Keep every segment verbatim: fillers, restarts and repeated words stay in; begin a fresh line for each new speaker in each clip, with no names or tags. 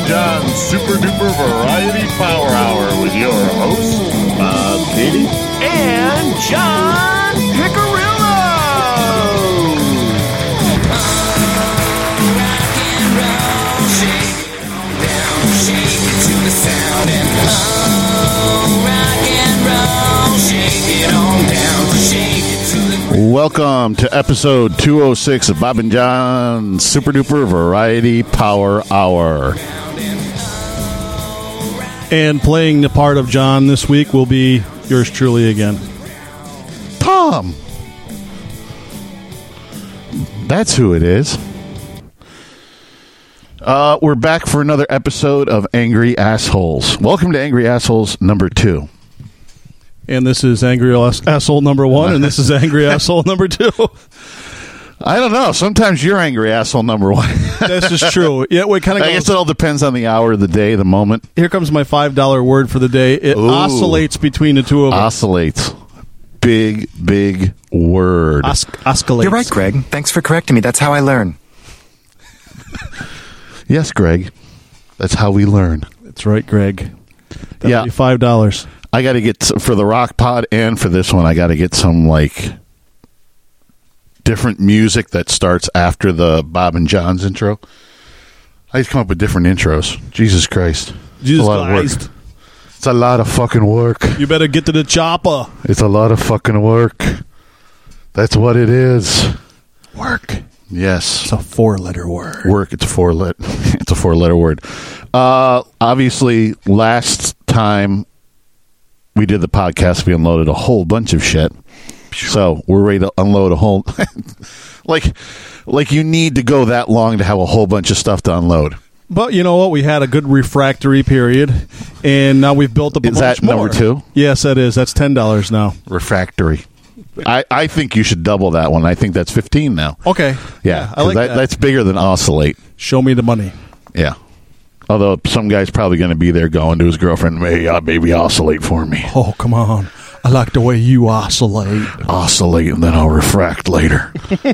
and John Super Duper Variety Power Hour with your hosts, Bob Katie
and John Picarillo.
Rock and roll, shake it on down, shake it to the sound and oh, rock and roll, shake it on down, shake it to the.
Welcome to episode two oh six of Bob and John Super Duper Variety Power Hour.
And playing the part of John this week will be yours truly again.
Tom! That's who it is. Uh, we're back for another episode of Angry Assholes. Welcome to Angry Assholes number two.
And this is Angry Ass- Asshole number one, and this is Angry Asshole number two.
I don't know. Sometimes you're Angry Asshole number one.
This is true. Yeah, we kind of.
I guess it all depends on the hour of the day, the moment.
Here comes my five dollar word for the day. It
Ooh.
oscillates between the two of us.
Oscillates. Big, big word.
Os- oscillates.
You're right, Greg. Thanks for correcting me. That's how I learn.
Yes, Greg. That's how we learn.
That's right, Greg. That'll
Yeah.
be five dollars.
I got to get, for the Rock Pod and for this one, I got to get some, like, different music that starts after the Bob and John's intro. I just come up with different intros. Jesus Christ.
Jesus
it's a lot
Christ.
of work. It's a lot of fucking work.
You better get to the chopper.
It's a lot of fucking work. That's what it is.
Work.
Yes.
It's a four-letter word.
Work. It's a four let. It's a four-letter word. Uh, obviously, last time we did the podcast, we unloaded a whole bunch of shit. So we're ready to unload a whole. like, like you need to go that long to have a whole bunch of stuff to unload.
But you know what? We had a good refractory period, and now we've built up a
Is
bunch
that
more.
number two?
Yes, that is. That's ten dollars now.
Refractory. I, I think you should double that one. I think that's fifteen now.
Okay.
Yeah,
I like
that,
that.
That's bigger than oscillate.
Show me the money.
Yeah. Although some guy's probably going to be there going to his girlfriend, "Hey, uh, baby, oscillate for me."
Oh, come on. I like the way you oscillate.
Oscillate, and then I'll refract later.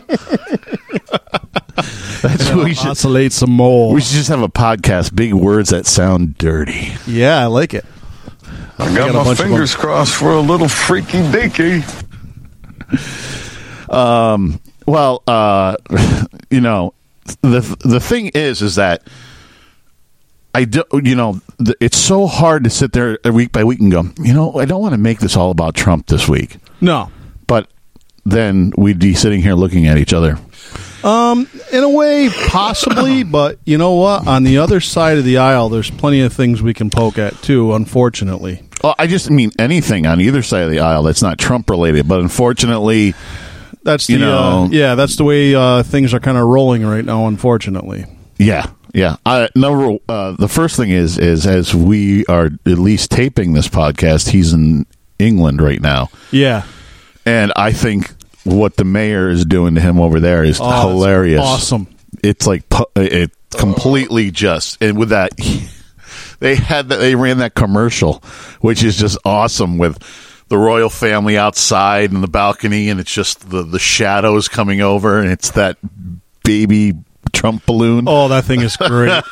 That's what we should.
Oscillate some more.
We should just have a podcast. Big words that sound dirty.
Yeah, I like it.
I
got
got
a
my
bunch of
fingers crossed for a little freaky deaky.
Um. Well, uh, you know, the the thing is, is that I do. You know, the, it's so hard to sit there week by week and go, you know, I don't want to make this all about Trump this week.
No.
But then we'd be sitting here looking at each other.
Um, in a way, possibly, but you know what? On the other side of the aisle, there's plenty of things we can poke at, too, unfortunately.
Well, I just mean anything on either side of the aisle that's not Trump related, but unfortunately,
That's the,
You know-
uh, yeah, that's the way uh, things are kind of rolling right now, unfortunately.
yeah, yeah. I, number uh, the first thing is is as we are at least taping this podcast, he's in England right now,
Yeah.
and I think what the mayor is doing to him over there is
Oh, it's
hilarious.
awesome.
It's like pu- it completely just and with that they had that they ran that commercial, which is just awesome with the royal family outside in the balcony, and it's just the the shadows coming over, and it's that baby Trump balloon.
Oh, that thing is great.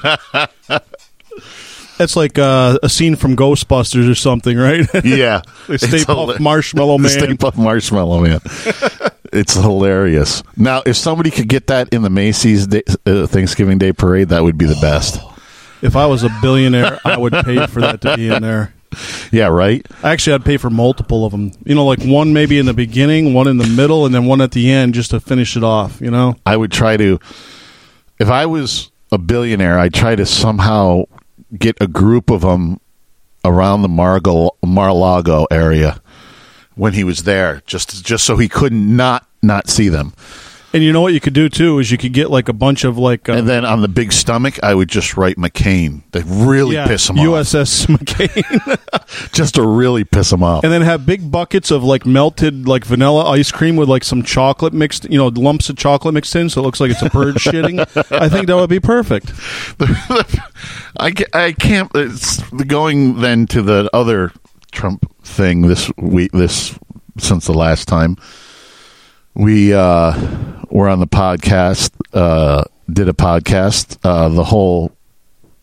It's like uh, a scene from Ghostbusters or something, right?
Yeah,
They Stay
It's
Puft
hila-
Marshmallow
The
Man.
Stay Puft Marshmallow Man. It's hilarious. Now, if somebody could get that in the Macy's Day, uh, Thanksgiving Day Parade, that would be the best.
If I was a billionaire, I would pay for that to be in there.
Yeah, right?
Actually, I'd pay for multiple of them. You know, like one maybe in the beginning, one in the middle, and then one at the end just to finish it off, you know?
I would try to, if I was a billionaire, I'd try to somehow get a group of them around the Margo, Mar-a-Lago area when he was there, just just so he could not not see them.
And you know what you could do, too, is you could get like a bunch of like... Uh,
And then on the big stomach, I would just write McCain to really
yeah,
piss him
U
off.
S S McCain.
Just to really piss him off.
And then have big buckets of like melted like vanilla ice cream with like some chocolate mixed, you know, lumps of chocolate mixed in, so it looks like it's a bird shitting. I think that would be perfect.
I, ca- I can't. It's going then to the other Trump thing this week. This since the last time we uh, were on the podcast, uh, did a podcast. Uh, the whole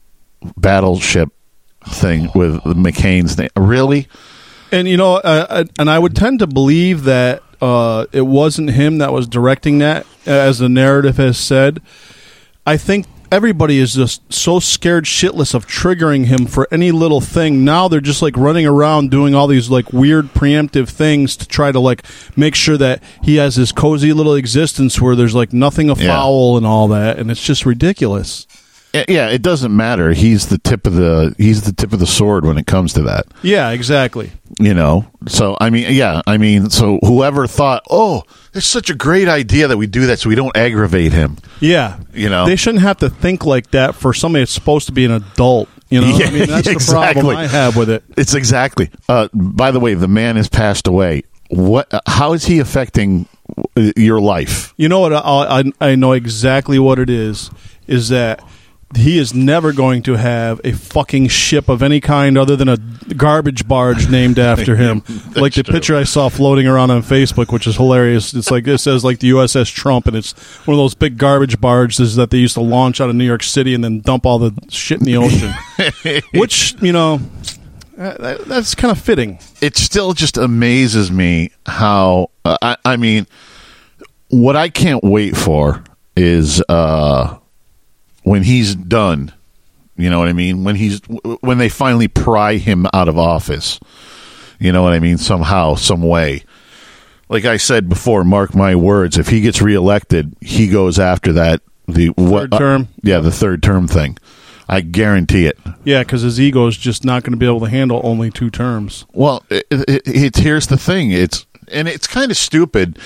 battleship thing with McCain's name. Really?
And you know, uh, and I would tend to believe that uh, it wasn't him that was directing that, as the narrative has said. I think everybody is just so scared shitless of triggering him for any little thing. Now they're just like running around doing all these like weird preemptive things to try to like make sure that he has this cozy little existence where there's like nothing afoul
Yeah.
and all that, and it's just ridiculous.
Yeah, it doesn't matter. He's the tip of the he's the tip of the sword when it comes to that.
Yeah, exactly.
You know. So I mean, yeah, I mean, so whoever thought, oh, it's such a great idea that we do that so we don't aggravate him.
Yeah,
You know?
they shouldn't have to think like that for somebody that's supposed to be an adult. You know,
Yeah,
I mean, that's
exactly.
the problem I have with it.
It's exactly. Uh, by the way, the man has passed away. What? Uh, how is he affecting uh, your life?
You know what? I, I I know exactly what it is. Is that he is never going to have a fucking ship of any kind other than a garbage barge named after him. Like the
true.
picture I saw floating around on Facebook, which is hilarious. It's like it says like the U S S Trump, and it's one of those big garbage barges that they used to launch out of New York City and then dump all the shit in the ocean. Which, you know, uh, that, that's kind of fitting.
It still just amazes me how. Uh, I, I mean, what I can't wait for is. Uh, When he's done, you know what I mean? When he's when they finally pry him out of office, you know what I mean? Somehow, some way. Like I said before, mark my words. If he gets reelected, he goes after that the what
Third term?
Uh, yeah, the third term thing. I guarantee it.
Yeah, because his ego is just not going to be able to handle only two terms.
Well, it, it, it, here's the thing. It's and it's kind of stupid.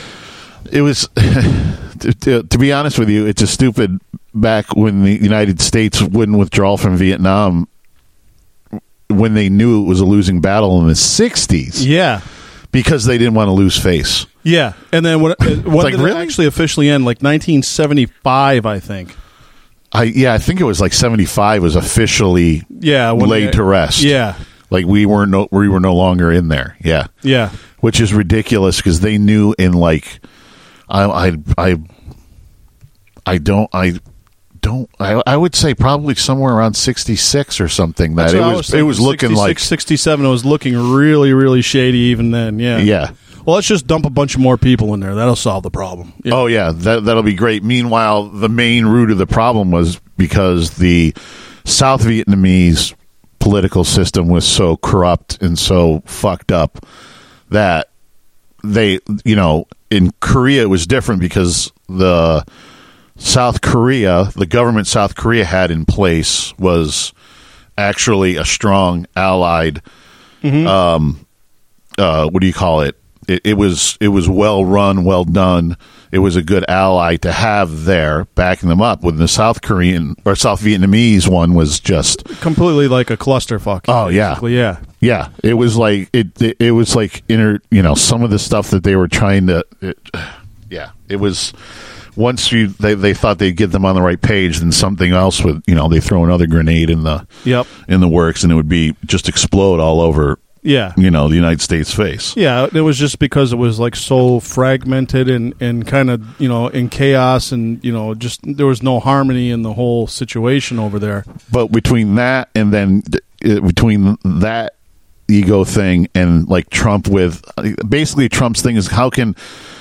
It was, to, to, to be honest with you, it's a stupid. Back when the United States wouldn't withdraw from Vietnam, when they knew it was a losing battle in the sixties,
Yeah.
because they didn't want to lose face.
Yeah, and then when, when
Like,
did
really?
it actually officially end? Like nineteen seventy-five, I think.
I yeah, I think it was like seventy-five was officially
Yeah, when
laid
they-
to rest.
Yeah,
like we were no we were no longer in there. Yeah,
yeah,
which is ridiculous because they knew in like I I I I don't I. Don't I, I would say probably somewhere around sixty-six or something that
That's
it
what I
was,
thinking.
it was looking like
sixty-six, sixty-seven. It was looking really, really shady even then. Yeah,
yeah.
Well, let's just dump a bunch of more people in there. That'll solve the problem. Yeah.
Oh yeah, that that'll be great. Meanwhile, the main root of the problem was because the South Vietnamese political system was so corrupt and so fucked up that they, you know, in Korea it was different because the South Korea, the government South Korea had in place was actually a strong allied. Um, uh, what do you call it? It, it was it was well run, well done. It was a good ally to have there, backing them up. When the South Korean or South Vietnamese one was just
Completely like a clusterfuck.
Oh, yeah.
basically, yeah.
yeah, it was like it. It, it was like inner. You know, some of the stuff that they were trying to. It, yeah, it was. Once you they, they thought they'd get them on the right page, then something else would, you know, they throw another grenade in the
Yep.
in the works, and it would be just explode all over,
Yeah.
you know, the United States face.
Yeah, it was just because it was like so fragmented and, and kind of, you know, in chaos, and, you know, just there was no harmony in the whole situation over there.
But between that and then uh, between that ego thing and like Trump with basically Trump's thing is how can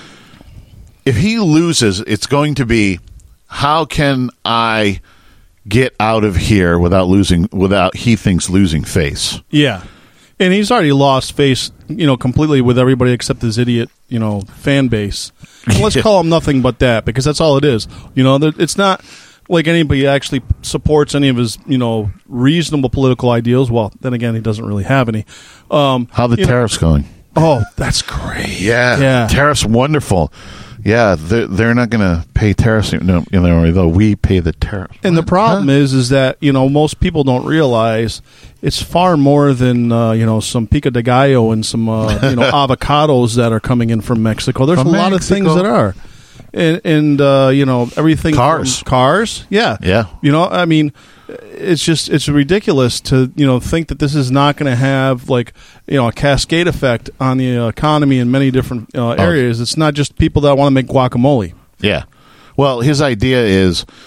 if he loses, it's going to be how can I get out of here without losing without he thinks losing face.
Yeah. And he's already lost face, you know, completely with everybody except his idiot, you know, fan base. And let's call him nothing but that, because that's all it is. You know, there- it's not like anybody actually supports any of his, you know, reasonable political ideals. Well, then again, he doesn't really have any. Um,
How the
you know-
tariffs going?
Oh, that's great.
Yeah,
Yeah.
tariffs wonderful. Yeah, they're, they're not going to pay tariffs. No, you know, though we pay the tariffs.
And the problem is, is that, you know, most people don't realize it's far more than, uh, you know, some pico de gallo and some, uh, you know, avocados that are coming in from Mexico. There's
From
a lot of
Mexico.
things that are. And, and uh, you know, everything.
Cars.
from cars. Yeah.
Yeah.
You know, I mean, it's just, it's ridiculous to, you know, think that this is not going to have, like, you know, a cascade effect on the uh, economy in many different uh, areas. It's not just people that want to make guacamole.
Yeah. Well, his idea is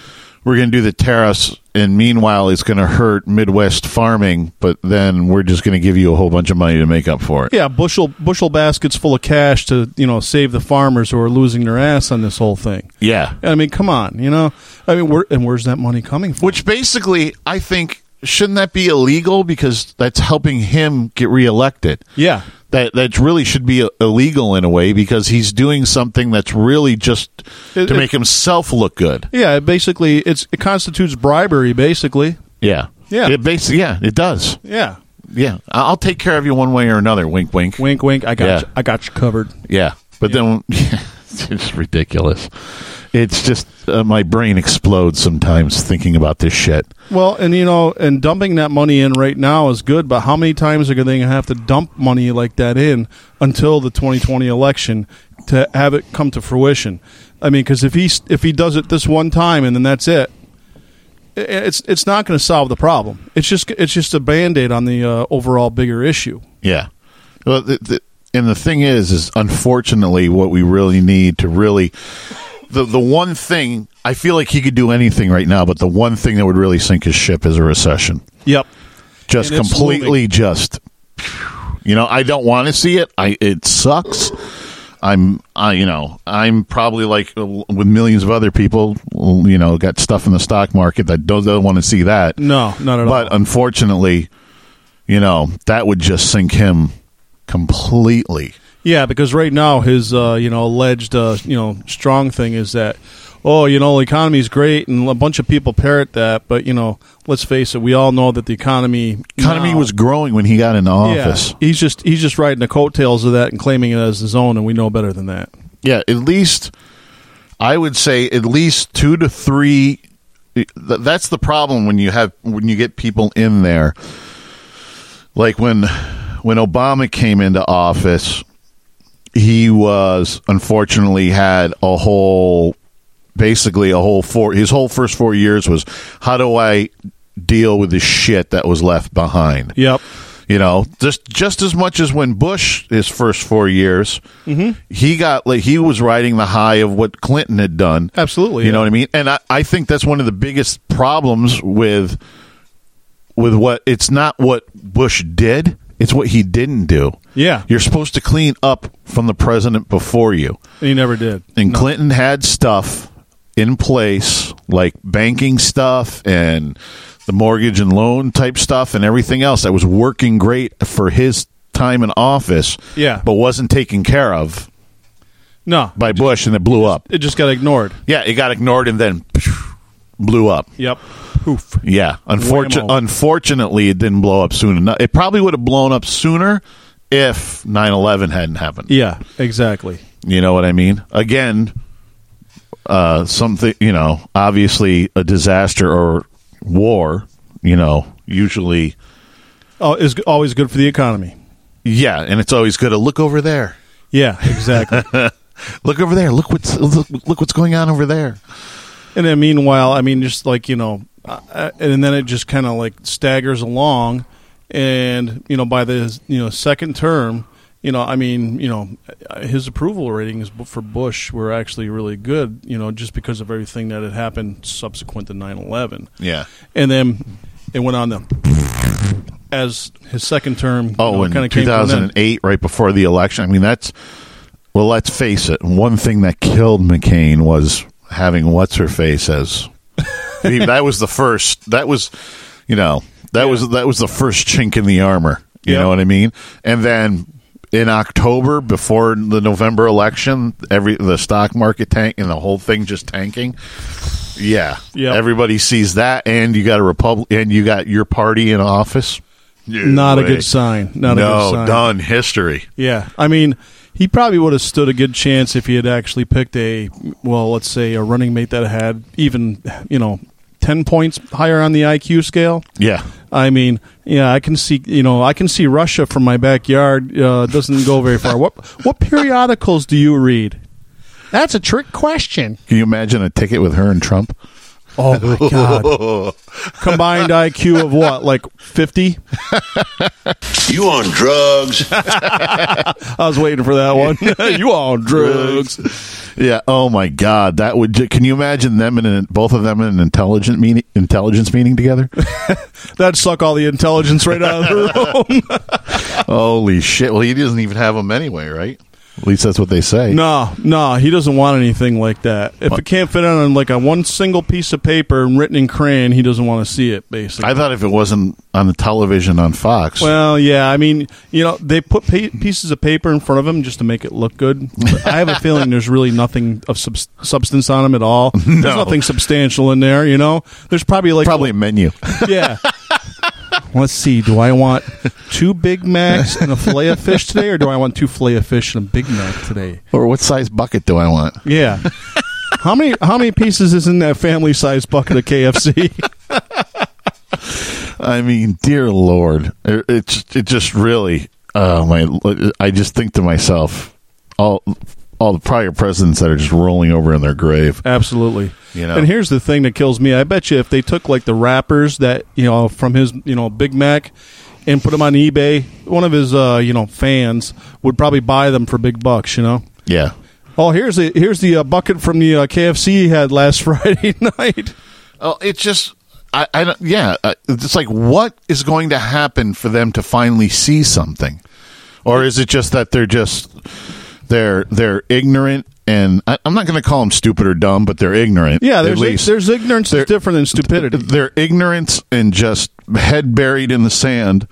we're going to do the tariffs, and meanwhile, it's going to hurt Midwest farming, but then we're just going to give you a whole bunch of money to make up for it.
Yeah, bushel bushel baskets full of cash to, you know, save the farmers who are losing their ass on this whole thing.
Yeah.
I mean, come on, you know? I mean, where, and where's that money coming from?
Which basically, I think, shouldn't that be illegal because that's helping him get reelected?
Yeah.
That that really should be illegal in a way because he's doing something that's really just
It-
to
it-
make himself look good.
Yeah, it basically, it's it constitutes bribery, basically.
Yeah.
Yeah.
It basically, yeah, it does.
Yeah.
Yeah. I- I'll take care of you one way or another. Wink, wink.
Wink, wink. I got
Yeah.
you. I got you covered.
Yeah. But then it's just ridiculous. It's just uh, my brain explodes sometimes thinking about this shit.
Well, and you know, and dumping that money in right now is good, but how many times are they going to have to dump money like that in until the twenty twenty election to have it come to fruition? I mean, because if he if he does it this one time and then that's it, i- it's it's not going to solve the problem. It's just it's just a Band-Aid on the uh, overall bigger issue.
Yeah. Well, the, the, and the thing is, is unfortunately what we really need to really the the one thing I feel like he could do anything right now, but the one thing that would really sink his ship is a recession.
Yep.
Just
And it's
completely,
moving.
just you know, I don't want to see it. I it sucks. I'm, I you know, I'm probably like uh, with millions of other people, you know, got stuff in the stock market that don't, don't want to see that.
No, not at
But
all.
unfortunately, you know, that would just sink him completely.
Yeah, because right now his uh, you know alleged uh, you know strong thing is that, oh, you know, the economy's great and a bunch of people parrot that, but you know, let's face it, we all know that the economy
Economy
now-
was growing when he got into office.
Yeah, he's just he's just riding the coattails of that and claiming it as his own, and we know better than that.
Yeah, at least I would say at least two to three. th- That's the problem when you have when you get people in there. Like when when Obama came into office, he was unfortunately had a whole, basically a whole four. His whole first four years was how do I deal with the shit that was left behind.
Yep.
You know, just just as much as when Bush his first four years,
Mm-hmm.
he got like he was riding the high of what Clinton had done.
Absolutely,
you
yeah.
know what I mean. And I, I think that's one of the biggest problems with with what it's not what Bush did; it's what he didn't do.
Yeah.
You're supposed to clean up from the president before you.
And he never did.
And
No.
Clinton had stuff in place, like banking stuff and the mortgage and loan type stuff and everything else that was working great for his time in office,
Yeah.
but wasn't taken care of
No,
by Bush, and it blew up.
it just got ignored.
Yeah, it got ignored and then blew up.
Yep. Poof.
Yeah, Unfortu-
Whammo.
unfortunately, it didn't blow up soon enough. It probably would have blown up sooner if nine eleven hadn't happened.
Yeah, exactly.
You know what I mean? Again, uh, something, you know, obviously a disaster or war, you know, usually,
Oh, is always good for the economy.
yeah, and it's always good to look over there.
Yeah, exactly.
Look over there. Look what's look, look what's going on over there.
And then meanwhile, I mean, just like, you know, uh, and then it just kind of like staggers along. And, you know, by the, you know, second term, you know, I mean, you know, his approval ratings for Bush were actually really good, you know, just because of everything that had happened subsequent to nine eleven.
Yeah.
And then it went on to, as his second term,
Oh,
you know,
in
kinda
two
came from
thousand
then.
eight, right before the election. I mean, that's, well, let's face it. One thing that killed McCain was having what's her face as. I mean, that was the first. That was, you know, that was that was the first chink in the armor. You
Yeah.
know what I mean? And then in October, before the November election, every the stock market tank and the whole thing just tanking. Yeah,
Yep.
Everybody sees that, and you got a republic, and you got your party in office. Yeah,
Not a
way.
good sign. Not
no,
a good sign.
done history.
Yeah, I mean, he probably would have stood a good chance if he had actually picked a, well, let's say a running mate that had even, you know, ten points higher on the I Q scale.
Yeah,
I mean, yeah, I can see, you know, I can see Russia from my backyard. Uh, doesn't go very far. What what periodicals do you read? That's a trick question.
can you imagine a ticket with her and Trump?
Oh my god! Combined I Q of what, like fifty?
You on drugs?
I was waiting for that one. You on drugs?
Yeah. Oh my God. That would. Can you imagine them in an, both of them in an intelligent meeting, intelligence meeting together?
That'd suck all the intelligence right out of the room.
Holy shit! Well, he doesn't even have them anyway, right? At least that's what they say.
No, no, he doesn't want anything like that. If
What?
it can't fit on like a one single piece of paper and written in crayon, he doesn't want to see it. Basically,
I thought if it wasn't on the television on Fox.
Well, yeah, I mean, you know, they put pa- pieces of paper in front of him just to make it look good. But I have a feeling there's really nothing of sub- substance on them at all. There's
No.
nothing substantial in there. You know, there's probably like
probably a menu.
yeah. Let's see. Do I want two Big Macs and a fillet of fish today, or do I want two fillet of fish and a Big Mac today?
Or what size bucket do I want?
Yeah. How many how many pieces is in that family size bucket of K F C?
I mean, dear Lord, it, it's it just really. Oh my! I just think to myself, all all the prior presidents that are just rolling over in their grave.
Absolutely.
You know.
And here's the thing that kills me. I bet you if they took like the wrappers that, you know, from his, you know, Big Mac and put them on eBay, one of his uh, you know, fans would probably buy them for big bucks, you know.
Yeah.
Oh, here's the here's the uh, bucket from the uh, K F C he had last Friday night.
Oh, it's just. I, I don't, yeah, uh, it's like, what is going to happen for them to finally see something, or is it just that they're just they're they're ignorant, and I, I'm not going to call them stupid or dumb, but they're ignorant.
Yeah,
at
there's
least.
there's ignorance
They're-
is different than stupidity.
They're ignorance and just head buried in the sand.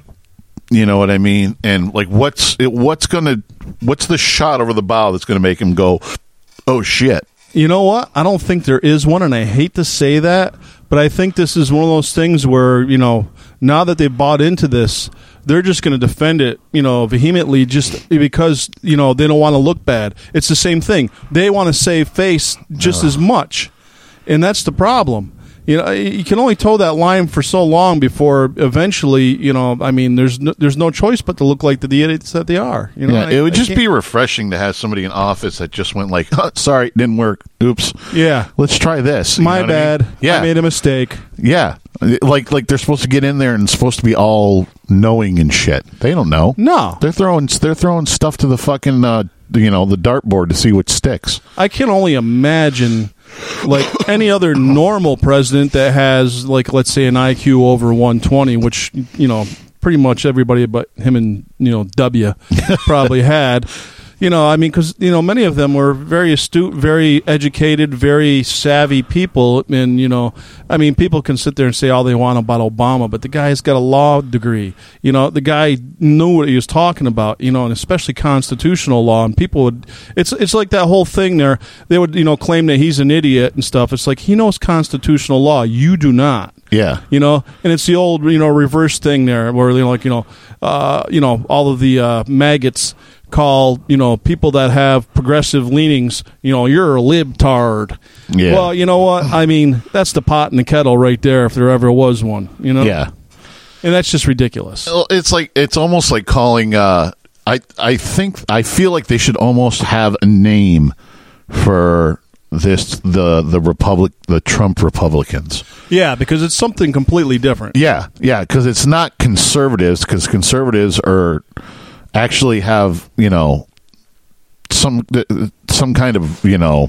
You know what I mean? And like, what's it, what's going to what's the shot over the bow that's going to make him go, oh shit?
You know what? I don't think there is one, and I hate to say that, but I think this is one of those things where, you know, now that they bought into this, they're just going to defend it, you know, vehemently just because, you know, they don't want to look bad. It's the same thing. They want to save face just as much, and that's the problem. You know, you can only toe that line for so long before eventually, you know, I mean, there's no, there's no choice but to look like the idiots that they are. You know,
Yeah,
I-
it would
I
just
can't-
be refreshing to have somebody in office that just went like, oh, sorry, it didn't work. Oops.
Yeah.
Let's try this. You
My
know what I
bad.
mean? Yeah.
I made a mistake.
Yeah. Like like they're supposed to get in there and supposed to be all knowing and shit. They don't know.
No.
They're throwing they're throwing stuff to the fucking uh, you know, the dartboard to see what sticks.
I can only imagine, like any other normal president that has, like, let's say an I Q over one twenty, which, you know, pretty much everybody but him and, you know, W probably had. You know, I mean, because, you know, many of them were very astute, very educated, very savvy people. And, you know, I mean, people can sit there and say all they want about Obama, but the guy's got a law degree. You know, the guy knew what he was talking about, you know, and especially constitutional law. And people would, it's it's like that whole thing there. They would, you know, claim that he's an idiot and stuff. It's like he knows constitutional law. You do not.
Yeah.
You know, and it's the old, you know, reverse thing there where, you know, like, you know, uh, you know, all of the uh, maggots call, you know, people that have progressive leanings, you know, you're a libtard.
Yeah.
Well, you know what? I mean, that's the pot and the kettle right there if there ever was one, you know?
Yeah.
And that's just ridiculous.
Well, it's like it's almost like calling uh I I think I feel like they should almost have a name for this the the Republic the Trump Republicans.
Yeah, because it's something completely different.
Yeah, yeah, because it's not conservatives, because conservatives are actually have, you know, some some kind of, you know,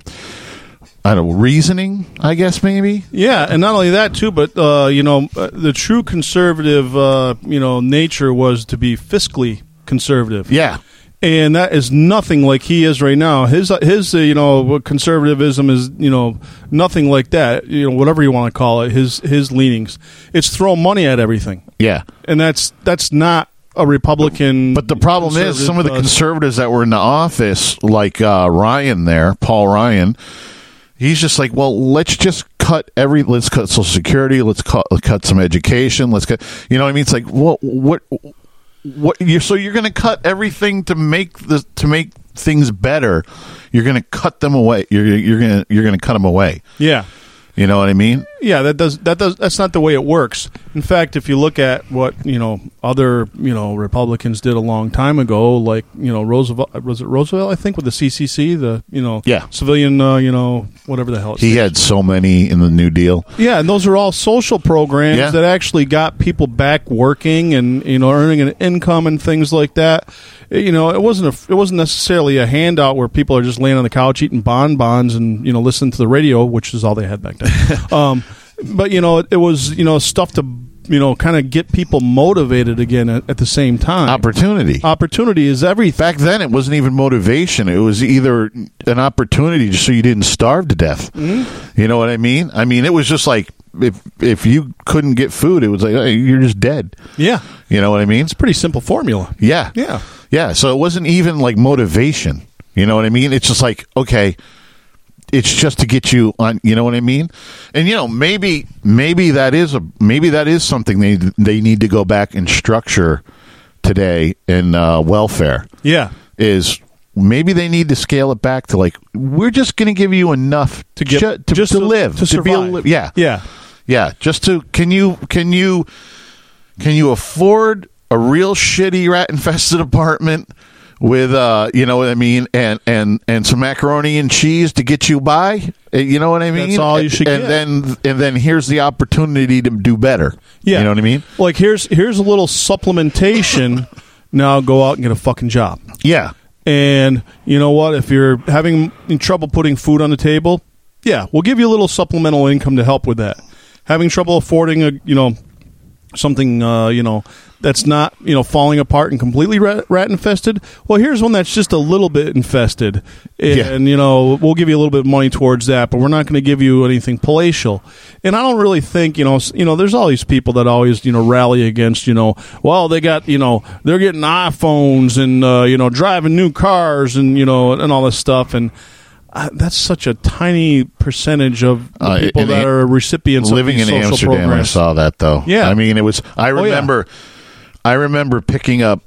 I don't know, reasoning, I guess, maybe.
Yeah, and not only that too, but uh, you know, uh, the true conservative, uh, you know, nature was to be fiscally conservative.
Yeah.
And that is nothing like he is right now. His his uh, you know, conservatism is, you know, nothing like that. You know, whatever you want to call it. His his leanings. It's throw money at everything.
Yeah.
And that's that's not a Republican.
But the problem is, some of the
uh,
conservatives that were in the office, like uh, Ryan there, Paul Ryan, he's just like, well, let's just cut every, let's cut Social Security, let's cut, let's cut some education, let's cut, you know what I mean? It's like, what, what, what? You so you're going to cut everything to make the to make things better. You're going to cut them away. You're you're going to you're going to cut them away.
Yeah.
You know what I mean?
Yeah, that does that does that's not the way it works. In fact, if you look at what you know other you know Republicans did a long time ago, like you know Roosevelt was it Roosevelt I think with the C C C, the you know
Yeah.
civilian uh, you know whatever the hell it
He
stands
had so many in the New Deal.
Yeah, and those are all social programs
Yeah.
that actually got people back working and you know earning an income and things like that. You know, it wasn't a, it wasn't necessarily a handout where people are just laying on the couch eating bonbons and you know listening to the radio, which is all they had back then. um, but you know, it, it was you know stuff to you know kind of get people motivated again at, at the same time.
Opportunity.
Opportunity is everything.
Back then, it wasn't even motivation. It was either an opportunity just so you didn't starve to death. Mm-hmm. You know what I mean? I mean, it was just like if if you couldn't get food, it was like hey, you're just dead.
Yeah,
You know what I mean?
it's a pretty simple formula.
Yeah.
Yeah.
Yeah. So it wasn't even like motivation. You know what I mean? It's just like, okay, it's just to get you on, you know what I mean? And, you know, maybe maybe that is a maybe that is something they they need to go back and structure today in uh, welfare.
Yeah.
Is maybe they need to scale it back to like, we're just going to give you enough
To get-
ju- to,
just
to
to-
live.
to
be
survive.
li- yeah.
Yeah.
Yeah, just to can you can you can you afford a real shitty rat infested apartment with uh you know what I mean and and and some macaroni and cheese to get you by? Uh, You know what I mean?
That's all you should
and
get.
then and then here's the opportunity to do better.
Yeah.
You know what I mean?
Like here's here's a little supplementation. Now go out and get a fucking job.
Yeah.
And you know what? If you're having trouble putting food on the table, yeah, we'll give you a little supplemental income to help with that. Having trouble affording a you know something uh, you know that's not you know falling apart and completely rat, rat infested. Well, here's one that's just a little bit infested, and
Yeah.
you know we'll give you a little bit of money towards that, but we're not going to give you anything palatial. And I don't really think you know s- you know there's all these people that always you know rally against you know well they got you know they're getting iPhones and uh, you know driving new cars and you know and all this stuff and. Uh, that's such a tiny percentage of the
Uh,
people
in
that
Am-
are recipients
Living
of
in
these social
Amsterdam,
programs.
I saw that though.
Yeah.
I mean, it was. I
yeah.
remember. I remember picking up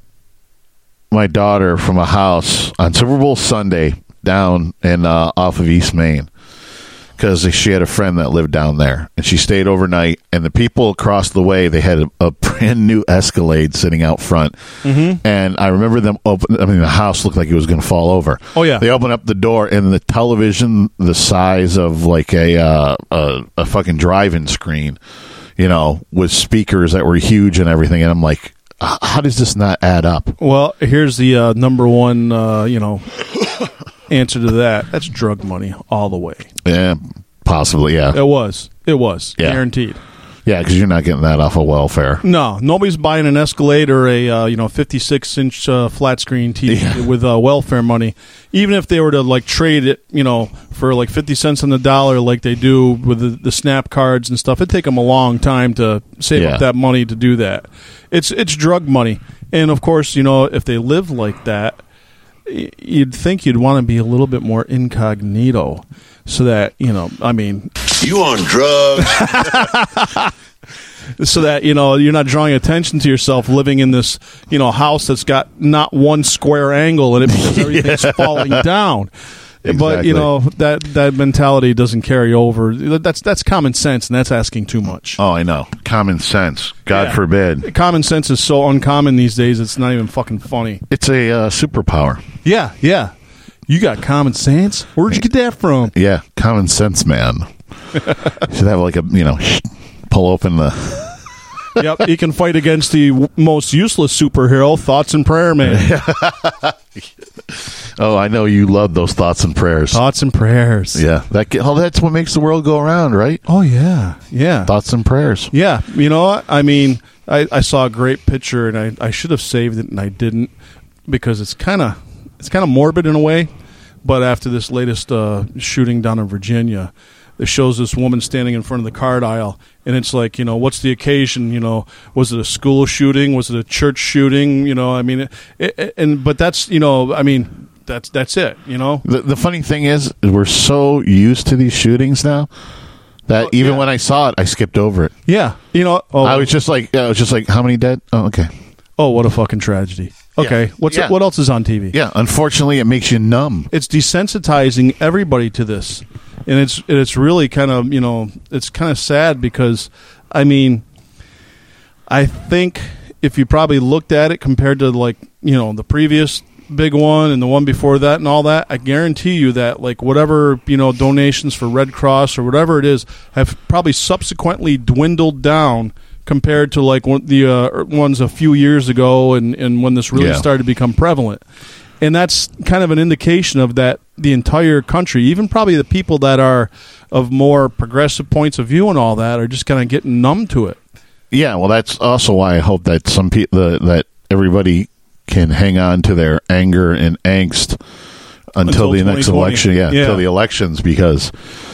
my daughter from a house on Super Bowl Sunday down in uh, off of East Main because she had a friend that lived down there, and she stayed overnight. And the people across the way, they had a, a brand new Escalade sitting out front, mm-hmm. and I remember them open. I mean, the house looked like it was going to fall over.
Oh, yeah.
They opened up the door, and the television, the size of like a uh, a, a fucking drive-in screen, you know, with speakers that were huge and everything. And I'm like, h- how does this not add up?
Well, here's the uh, number one, uh, you know, answer to that. That's drug money all the way.
Yeah, possibly. Yeah,
It was. It was.
Yeah.
Guaranteed.
yeah, because you're not getting that off of welfare.
No, nobody's buying an Escalade or a uh, you know fifty-six inch uh, flat screen T V
Yeah.
with uh, welfare money. Even if they were to like trade it, you know, for like fifty cents on the dollar, like they do with the, the Snap cards and stuff, it'd take them a long time to save
Yeah.
up that money to do that. It's it's drug money, and of course, you know, if they live like that, y- you'd think you'd want to be a little bit more incognito, so that you know, I mean.
You on drugs?
So that you know you're not drawing attention to yourself living in this you know house that's got not one square angle in it because everything's falling down. But
Exactly.
you know that that mentality doesn't carry over. That's that's common sense, and that's asking too much.
Oh, I know. Common sense. God
Yeah.
forbid.
Common sense is so uncommon these days; it's not even fucking funny.
It's a uh, superpower.
Yeah, yeah. You got common sense? Where'd you get that from?
Yeah, common sense, man. Should have like a you know, pull open the.
Yep, he can fight against the w- most useless superhero, Thoughts and Prayer Man.
Oh, I know you love those thoughts and prayers.
Thoughts and prayers.
Yeah, that oh, that's what makes the world go around, right?
Oh yeah, yeah.
Thoughts and prayers.
Yeah, you know what? I mean, I, I saw a great picture, and I, I should have saved it, and I didn't because it's kind of it's kind of morbid in a way. But after this latest uh, shooting down in Virginia, it shows this woman standing in front of the card aisle, and it's like, you know, what's the occasion? You know, was it a school shooting? Was it a church shooting? You know, I mean, it, it, and but that's you know, I mean, that's that's it. You know,
The, the funny thing is, we're so used to these shootings now that
Oh,
even
yeah.
when I saw it, I skipped over it.
yeah, you know, oh,
I was just like, I was just like, how many dead? Oh, okay.
Oh, what a fucking tragedy. Okay,
Yeah.
what's
Yeah.
what else is on T V?
Yeah, unfortunately, it makes you numb.
It's desensitizing everybody to this, and it's it's really kind of you know it's kind of sad because I mean, I think if you probably looked at it compared to like you know the previous big one and the one before that and all that, I guarantee you that like whatever you know donations for Red Cross or whatever it is have probably subsequently dwindled down compared to like one, the uh, ones a few years ago and, and when this really
Yeah.
started to become prevalent. And that's kind of an indication of that the entire country, even probably the people that are of more progressive points of view and all that, are just kind of getting numb to it.
Yeah, well, that's also why I hope that some people that everybody can hang on to their anger and angst until,
Until
the next
twenty twenty.
election. Yeah,
Yeah.
until the elections, because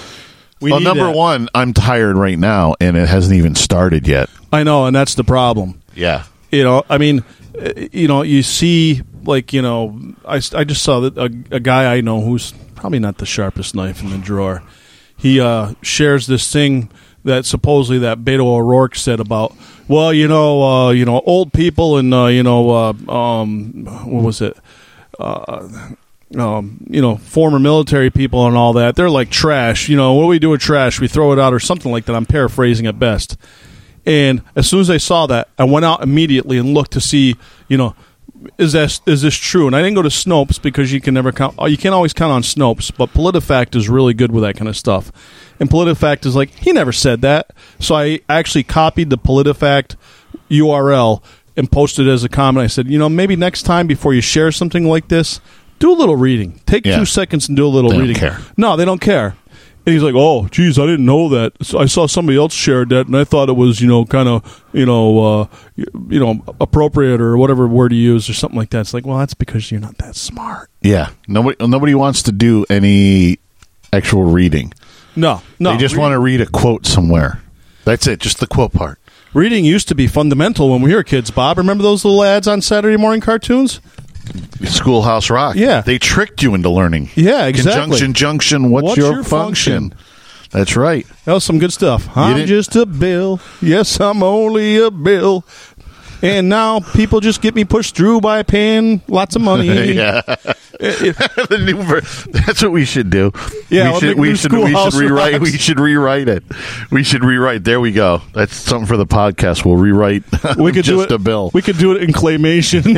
We
well,
need
number
that.
one, I'm tired right now, and it hasn't even started yet.
I know, and that's the problem.
Yeah,
You know, I mean, uh, you know, you see, like, you know, I, I just saw that a, a guy I know who's probably not the sharpest knife in the drawer. He uh, shares this thing that supposedly that Beto O'Rourke said about, well, you know, uh, you know, old people and uh, you know, uh, um, what was it? Uh, um, you know, former military people and all that. They're like trash. You know, what do we do with trash? We throw it out or something like that. I'm paraphrasing at best. And as soon as I saw that, I went out immediately and looked to see, you know, is that is this true? And I didn't go to Snopes because you can never count. You can't always count on Snopes, but PolitiFact is really good with that kind of stuff. And PolitiFact is like, he never said that. So I actually copied the PolitiFact U R L and posted it as a comment. I said, you know, maybe next time before you share something like this, do a little reading. Take
Yeah.
two seconds and do a little
They don't
reading.
care.
No, they don't care. And he's like, oh, geez, I didn't know that. So I saw somebody else shared that, and I thought it was, you know, kind of, you know, uh, you, you know, appropriate or whatever word you use or something like that. It's like, well, that's because you're not that smart.
yeah. Nobody, nobody wants to do any actual reading.
No, no.
they just
Read-
want to read a quote somewhere. That's it, just the quote part.
Reading used to be fundamental when we were kids, Bob. Remember those little ads on Saturday morning cartoons?
Schoolhouse Rock.
Yeah.
They tricked you into learning.
Yeah, exactly.
Conjunction, junction, what's,
What's
your,
your
function?
function?
That's right.
That was some good stuff. I'm
didn't-
just a bill. Yes, I'm only a bill. And now people just get me pushed through by paying lots of money.
yeah. the new ver- That's what we should do.
Yeah,
we
we'll
should
make
we
new
should we should
Schoolhouse
rewrite
Rocks.
we should rewrite it. We should rewrite. There we go. That's something for the podcast. We'll rewrite
We could
just
do it.
a bill.
We could do it in claymation.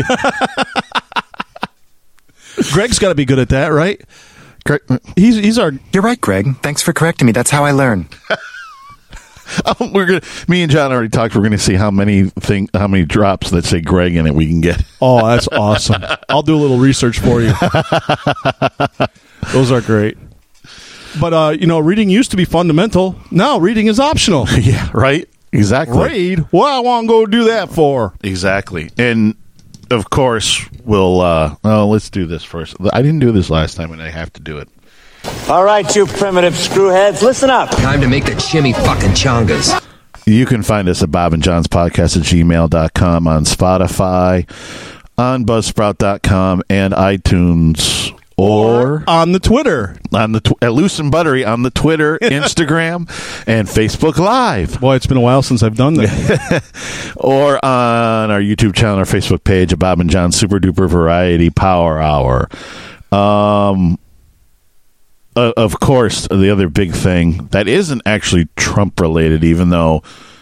Greg's got to be good at that, right?
Greg-
He's he's our
You're right, Greg. Thanks for correcting me. That's how I learn.
Oh, we're gonna. Me and John already talked. We're going to see how many thing, how many drops that say Greg in it we can get.
Oh, that's awesome. I'll do a little research for you. Those are great. But, uh, you know, reading used to be fundamental. Now reading is optional.
Yeah, right. Exactly.
Read? What I want to go do that for?
Exactly. And of course, we'll. Uh, oh, let's do this first. I didn't do this last time, and I have to do it.
All right, you primitive screwheads, listen up.
Time to make the chimmy fucking chongas.
You can find us at Bob and John's Podcast at gmail dot com, on Spotify, on Buzzsprout dot com, and iTunes, or
On the Twitter.
on the tw- at Loose and Buttery on the Twitter, Instagram, and Facebook Live,
Boy, it's been a while since I've done that.
or on our YouTube channel or Facebook page at Bob and John's Super Duper Variety Power Hour. Um, uh, of course, the other big thing that isn't actually Trump related, even though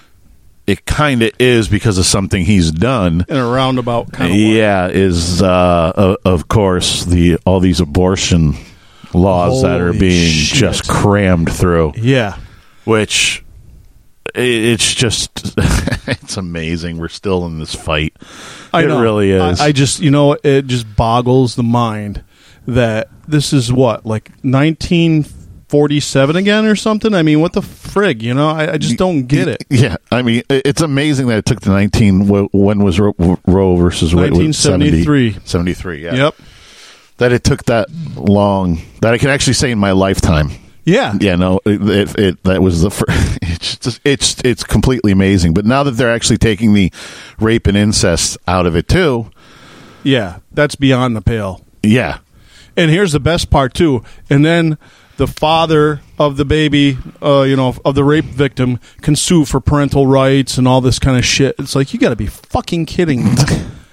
it kind of is because of something he's done.
In a roundabout kind of way.
Yeah, is uh, uh, of course the all these abortion laws that are
Holy
being
shit.
just crammed through,
Yeah.
which i- it's just it's amazing. We're still in this fight.
I
It
know.
really is.
I, I just, you know, it just boggles the mind that this is what, like nineteen forty-seven again or something? I mean, what the frig, you know? I, I just don't get it.
Yeah, I mean, i- it's amazing that it took the nineteen. wh- When was Roe, Roe versus Wade?
nineteen seventy-three.
seventy, seventy-three, yeah.
Yep.
That it took that long. That I can actually say in my lifetime.
Yeah.
Yeah, no, it, it, it that was the first. It's just, it's it's completely amazing. But now that they're actually taking the rape and incest out of it too,
Yeah. That's beyond the pale.
yeah,
And here's the best part, too. And then the father of the baby, uh, you know, of the rape victim can sue for parental rights and all this kind of shit. It's like, you got to be fucking kidding me.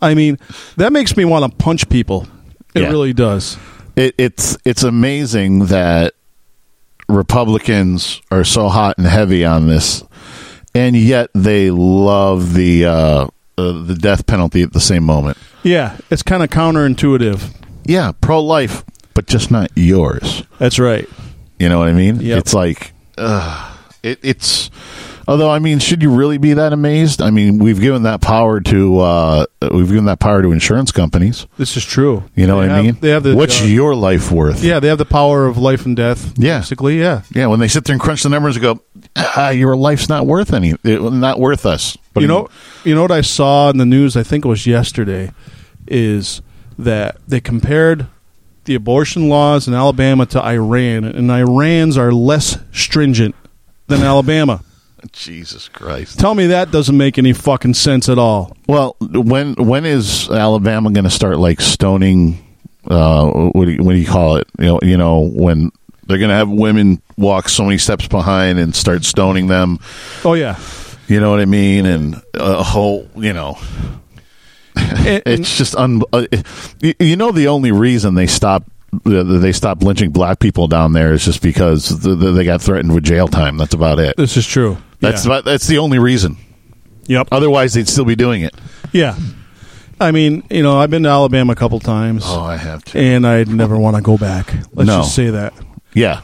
I mean, that makes me want to punch people. It
Yeah.
really does.
It, it's it's amazing that Republicans are so hot and heavy on this, and yet they love the uh, uh, the death penalty at the same moment.
Yeah, it's kind of counterintuitive.
Yeah, pro-life, but just not yours.
That's right.
You know what I mean?
Yep.
It's like, uh, it, it's. Although, I mean, should you really be that amazed? I mean, we've given that power to uh, we've given that power to insurance companies.
This is true.
You know
They
what I
have-
mean?
They have the,
What's
uh,
your life worth?
Yeah, they have the power of life and death.
Yeah.
Basically, yeah.
Yeah, when they sit there and crunch the numbers and go, ah, your life's not worth any, it, not worth us. But
you know, you know what I saw in the news? I think it was yesterday. Is that they compared the abortion laws in Alabama to Iran, and Iran's are less stringent than Alabama.
Jesus Christ.
Tell me that doesn't make any fucking sense at all.
Well, when when is Alabama going to start like stoning? Uh, what do you, what do you call it? You know, you know when they're going to have women walk so many steps behind and start stoning them.
Oh yeah,
You know what I mean? And a whole, you know,
And-
it's just un. Uh, you, you know, the only reason they stopped they stopped lynching black people down there is just because the, the, they got threatened with jail time. That's about it.
this is true.
That's
yeah.
about, that's the only reason.
Yep.
Otherwise, they'd still be doing it.
Yeah. I mean, you know, I've been to Alabama a couple times.
Oh, I have to.
And I'd never want to go back. Let's
No.
just say that.
Yeah.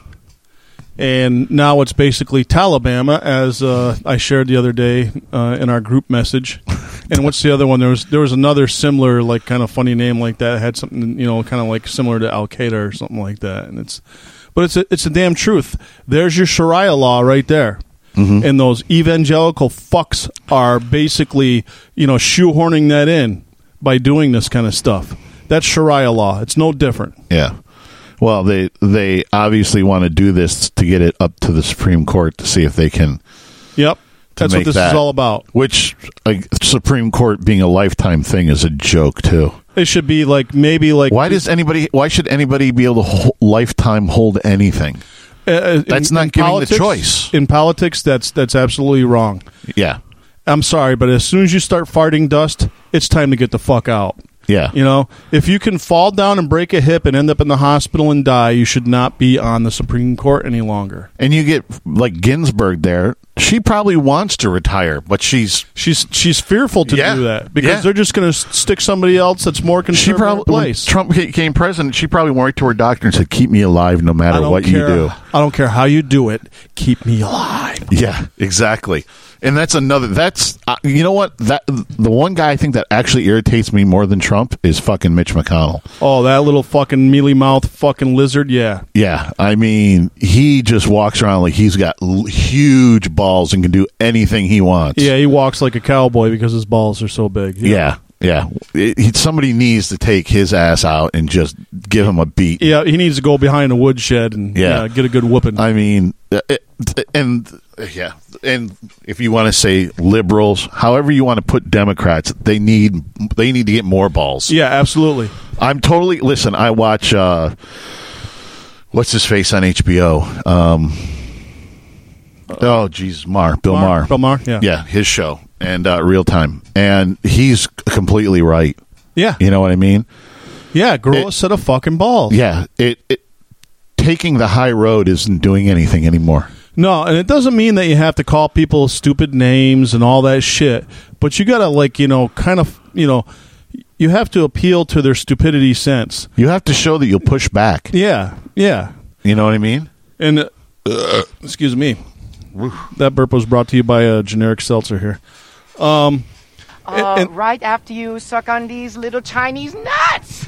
And now it's basically Talabama, as uh, I shared the other day uh, in our group message. And what's the other one? There was there was another similar, like, kind of funny name like that. It had something, you know, kind of like similar to Al Qaeda or something like that. And it's, but it's a, it's a damn truth. There's your Sharia law right there. Mm-hmm. And those evangelical fucks are basically, you know, shoehorning that in by doing this kind of stuff. That's Sharia law. It's no different.
Yeah. Well, they they obviously want to do this to get it up to the Supreme Court to see if they can.
Yep.
to
That's what
make
this
that,
is all about.
Which like, Supreme Court being a lifetime thing is a joke too.
It should be like maybe like
Why does anybody? Why should anybody be able to ho- lifetime hold anything?
uh,
That's
in,
not
in
giving the
politics,
choice.
In politics, that's that's absolutely wrong.
Yeah.
I'm sorry, but as soon as you start farting dust, it's time to get the fuck out.
Yeah.
You know, if you can fall down and break a hip and end up in the hospital and die, you should not be on the Supreme Court any longer.
And you get like Ginsburg there. She probably wants to retire, but she's
She's she's fearful to
Yeah.
do that because
Yeah.
they're just going to stick somebody else that's more
she
conservative
probably
in
when
place.
Trump became president. She probably went to her doctor and said, "Keep me alive, no
I
matter
don't
what
care,
you do."
I don't care how you do it. Keep me alive.
Yeah, exactly. And that's another. That's uh, you know what that the one guy I think that actually irritates me more than Trump is fucking Mitch McConnell.
Oh, that little fucking mealy mouth fucking lizard. Yeah.
Yeah, I mean he just walks around like he's got l- huge balls and can do anything he wants.
Yeah, he walks like a cowboy because his balls are so big.
yeah, yeah. It, it- somebody needs to take his ass out and just give him a beat.
Yeah, he needs to go behind a woodshed and
Yeah.
yeah, get a good whooping.
I mean, uh, it, and yeah, and if you want to say liberals, however you want to put Democrats, they need they need to get more balls.
yeah, absolutely.
I'm totally listen. I watch uh, what's his face on H B O. Um, oh, geez, Maher, Bill Maher.
Bill Maher, yeah.
yeah, his show and uh, Real Time, and he's completely right.
Yeah.
You know what I mean?
Yeah, grow
It-
a set of fucking balls.
Yeah, it, it taking the high road isn't doing anything anymore.
No, and it doesn't mean that you have to call people stupid names and all that shit, but you got to, like, you know, kind of, you know, you have to appeal to their stupidity sense.
You have to show that you'll push back.
Yeah, yeah.
You know what I mean?
And, uh, excuse me, that burp was brought to you by a generic seltzer here. Um,
Uh,
and-
right after you suck on these little Chinese nuts.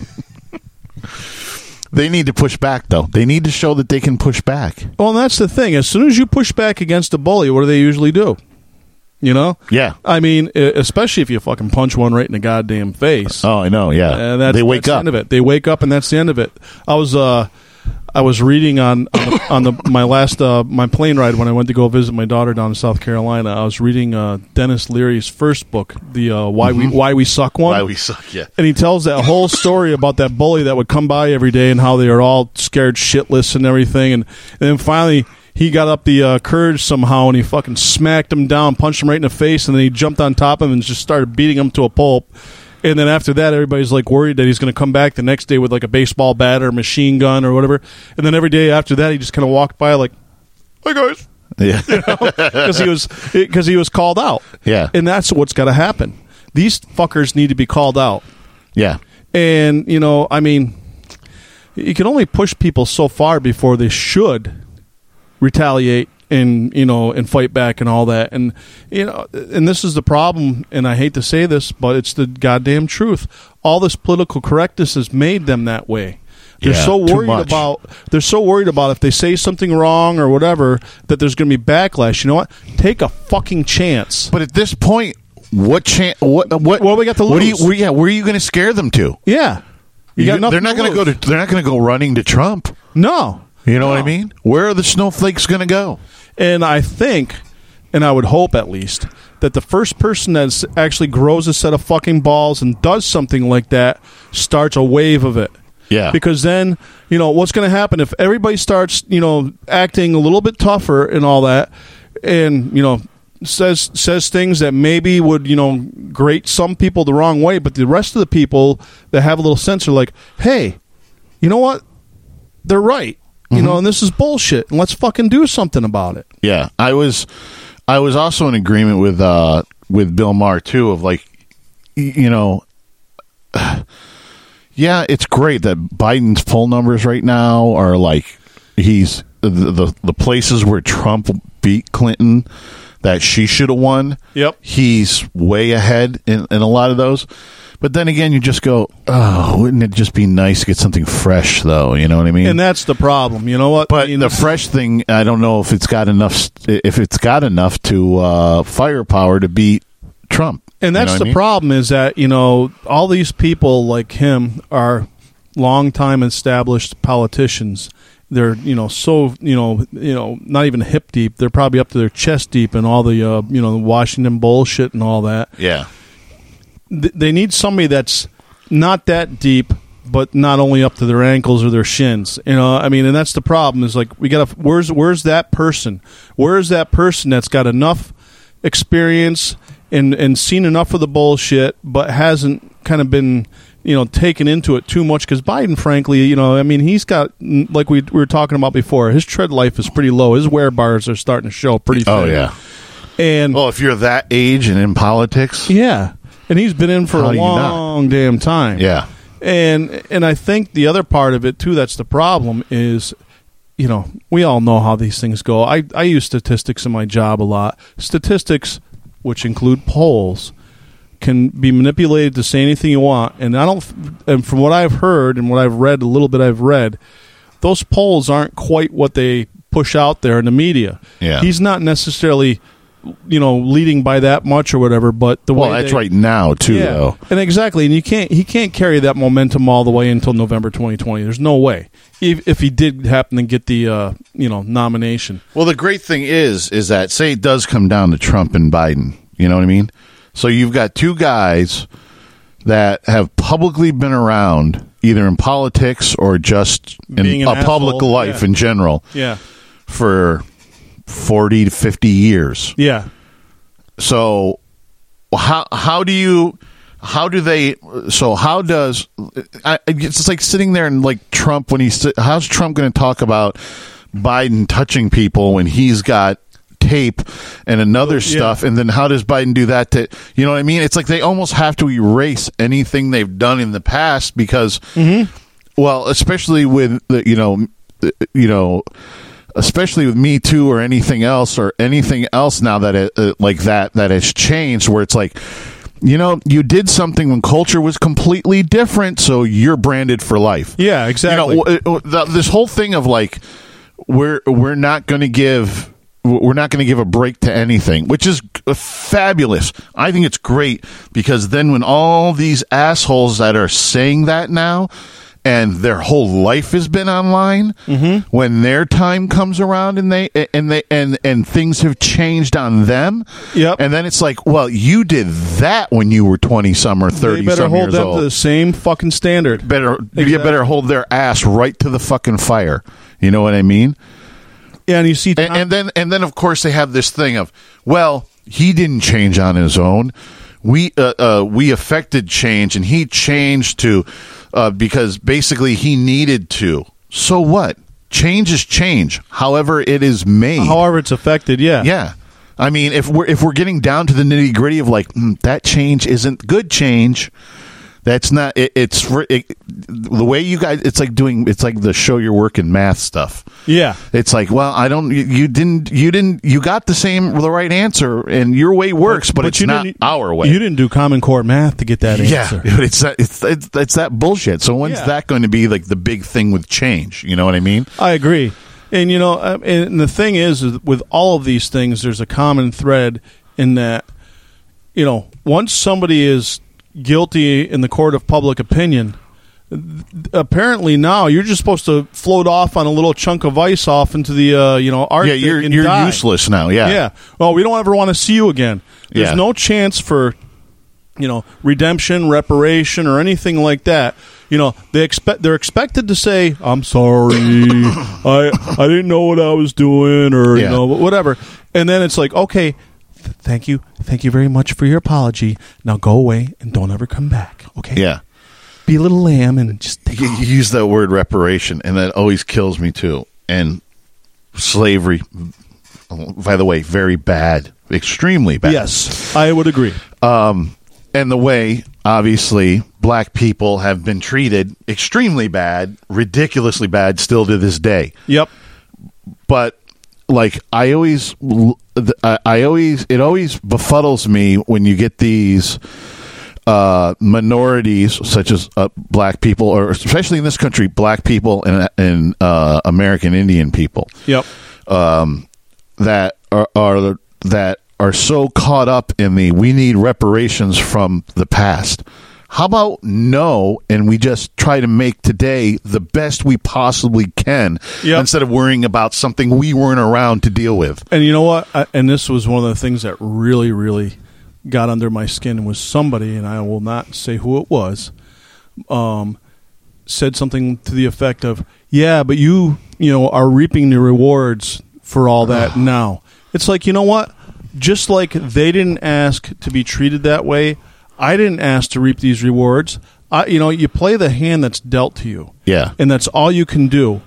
They need to push back, though. They need to show that they can push back.
well, and that's the thing. As soon as you push back against a bully, what do they usually do? You know?
Yeah.
I mean, e- especially if you fucking punch one right in the goddamn face.
Oh, I know. Yeah.
And that's,
they wake
that's
up.
the end of it. They wake up, and that's the end of it. I was, uh, I was reading on on, the, on the my last uh, my plane ride when I went to go visit my daughter down in South Carolina. I was reading uh, Dennis Leary's first book, the uh, Why We Why We Suck one.
Why we suck? Yeah.
And he tells that whole story about that bully that would come by every day and how they were all scared shitless and everything. And, and then finally, he got up the uh, courage somehow and he fucking smacked him down, punched him right in the face, and then he jumped on top of him and just started beating him to a pulp. And then after that, everybody's like worried that he's going to come back the next day with like a baseball bat or a machine gun or whatever. And then every day after that, he just kind of walked by like, "Hey guys,"
Yeah.
because he was because he was called out.
Yeah.
And that's what's got to happen. These fuckers need to be called out.
Yeah.
And you know, I mean, you can only push people so far before they should retaliate and you know and fight back and all that. And you know, and this is the problem. And I hate to say this, but it's the goddamn truth. All this political correctness has made them that way. They're
Yeah,
so
too
worried
much.
about they're so worried about if they say something wrong or whatever that there's going to be backlash. You know what? Take a fucking chance.
But at this point, what chance? What? What?
What do we got to
What do you?
lose?
Where, yeah. Where are you going to scare them to?
Yeah, you
You-
got nothing
they're not
to
going to go
lose.
to. They're not going to go running to Trump.
No.
You know what I
No.
mean? Where are the snowflakes going to go?
And I think, and I would hope at least, that the first person that actually grows a set of fucking balls and does something like that starts a wave of it.
Yeah.
Because then, you know, what's going to happen if everybody starts, you know, acting a little bit tougher and all that, and, you know, says says things that maybe would, you know, grate some people the wrong way, but the rest of the people that have a little sense are like, hey, you know what? They're right. You know, and this is bullshit. And let's fucking do something about it.
Yeah, I was, I was also in agreement with uh, with Bill Maher too. Of like, y- you know, yeah, it's great that Biden's poll numbers right now are like he's the the, the places where Trump beat Clinton that she should have won.
Yep.
He's way ahead in, in a lot of those. But then again, you just go, oh, wouldn't it just be nice to get something fresh, though? You know what I mean?
And that's the problem. You know what?
But
I mean,
the fresh thing, I don't know if it's got enough. If it's got enough to uh, firepower to beat Trump,
And that's
You know what
the
I mean?
problem is that, you know, all these people like him are long-time established politicians. They're, you know, so, you know, you know, not even hip deep. They're probably up to their chest deep in all the, uh, you know, the Washington bullshit and all that.
Yeah,
Th- They need somebody that's not that deep, but not only up to their ankles or their shins. You know, I mean, and that's the problem is like we got to, where's, where's that person? Where's that person that's got enough experience and, and seen enough of the bullshit, but hasn't kind of been, you know, taken into it too much? Because Biden, frankly, you know, I mean, he's got, like we, we were talking about before, his tread life is pretty low. His wear bars are starting to show pretty thin.
Oh yeah.
And
Well, if you're that age and in politics,
yeah, and he's been in for
How
a
do you not?
long damn time.
yeah,
And and I think the other part of it too that's the problem is, you know, we all know how these things go. I, I use statistics in my job a lot. Statistics, which include polls, can be manipulated to say anything you want. And I don't and from what I've heard and what I've read, a little bit I've read, those polls aren't quite what they push out there in the media.
Yeah.
He's not necessarily, you know, leading by that much or whatever, but the
well,
way
that's
they-
right now too, though.
and exactly, and you can't he can't carry that momentum all the way until November twenty twenty. There's no way. If, if he did happen to get the uh, you know nomination,
Well, the great thing is, is that say it does come down to Trump and Biden. You know what I mean? So you've got two guys that have publicly been around, either in politics or just in
Being an
a public
asshole,
life
yeah.
in general,
yeah,
for forty to fifty years.
yeah,
So how how do you how do they so how does I, it's like sitting there and like Trump when he's how's Trump going to talk about Biden touching people when he's got tape and another stuff, and then how does Biden do that to, you know what I mean? It's like they almost have to erase anything they've done in the past because well, especially with the, you know you know especially with Me Too or anything else or anything else now that it, uh, like that that has changed, where it's like, you know, you did something when culture was completely different, so you're branded for life.
yeah, exactly.
You know, w- w- th- this whole thing of like we're we're not going to give we're not going to give a break to anything, which is uh, fabulous. I think it's great because then when all these assholes that are saying that now and their whole life has been online,
Mm-hmm.
when their time comes around and they and they and and things have changed on them,
Yep.
and then it's like, well, you did that when you were twenty some or
They
thirty
better
some
hold
years
them
old.
to the same fucking standard.
better you
Exactly.
better hold their ass right to the fucking fire. You know what I mean?
Yeah, and you see,
And, and then and then of course they have this thing of, well, he didn't change on his own. we uh, uh, we affected change, and he changed to uh, because basically he needed to. So what? Change is change, however it is made.
However it's affected, yeah.
Yeah. I mean, if we're if we're getting down to the nitty gritty of like mm, that change isn't good change, that's not. It, it's for it, the way you guys. It's like doing. It's like the show your work in math stuff.
Yeah.
It's like, well, I don't. You, you didn't. You didn't. You got the same, the right answer, and your way works, but, but it's
you
not
didn't-
our way.
You didn't do Common Core math to get that
yeah,
answer.
it's that. It's, it's it's that bullshit. So when's
Yeah.
that going to be like the big thing with change? You know what I mean?
I agree. And, you know, um, and the thing is, is, with all of these things, there's a common thread in that, you know, once somebody is guilty in the court of public opinion, th- apparently now you're just supposed to float off on a little chunk of ice off into the, uh, you know, Arctic
Yeah, you're
and
you're
die.
useless now. Yeah,
Yeah. Well, we don't ever want to see you again. There's
Yeah.
no chance for, you know, redemption, reparation, or anything like that. You know, they expect they're expected to say, "I'm sorry, I I didn't know what I was doing," or
Yeah.
you know, whatever. And then it's like, okay, th- thank you, thank you very much for your apology. Now go away and don't ever come back. Okay?
yeah.
Be a little lamb and just take
You,
off.
you use that word reparation, and that always kills me too. And slavery, by the way, very bad, extremely bad.
Yes, I would agree.
Um, and the way, obviously, black people have been treated extremely bad, ridiculously bad, still to this day.
Yep.
But like I always, I I always, it always befuddles me when you get these uh, minorities, such as uh, black people, or especially in this country, black people and and uh, American Indian people.
Yep.
Um, that are, are that are so caught up in the we need reparations from the past. How about no, and we just try to make today the best we possibly can
Yep.
instead of worrying about something we weren't around to deal with.
And you know what? I, and this was one of the things that really, really got under my skin was somebody, and I will not say who it was, um, said something to the effect of, "Yeah, but you, you know, are reaping the rewards for all that now." It's like, you know what? Just like they didn't ask to be treated that way, I didn't ask to reap these rewards. I, you know, you play the hand that's dealt to you.
Yeah.
And that's all you can do.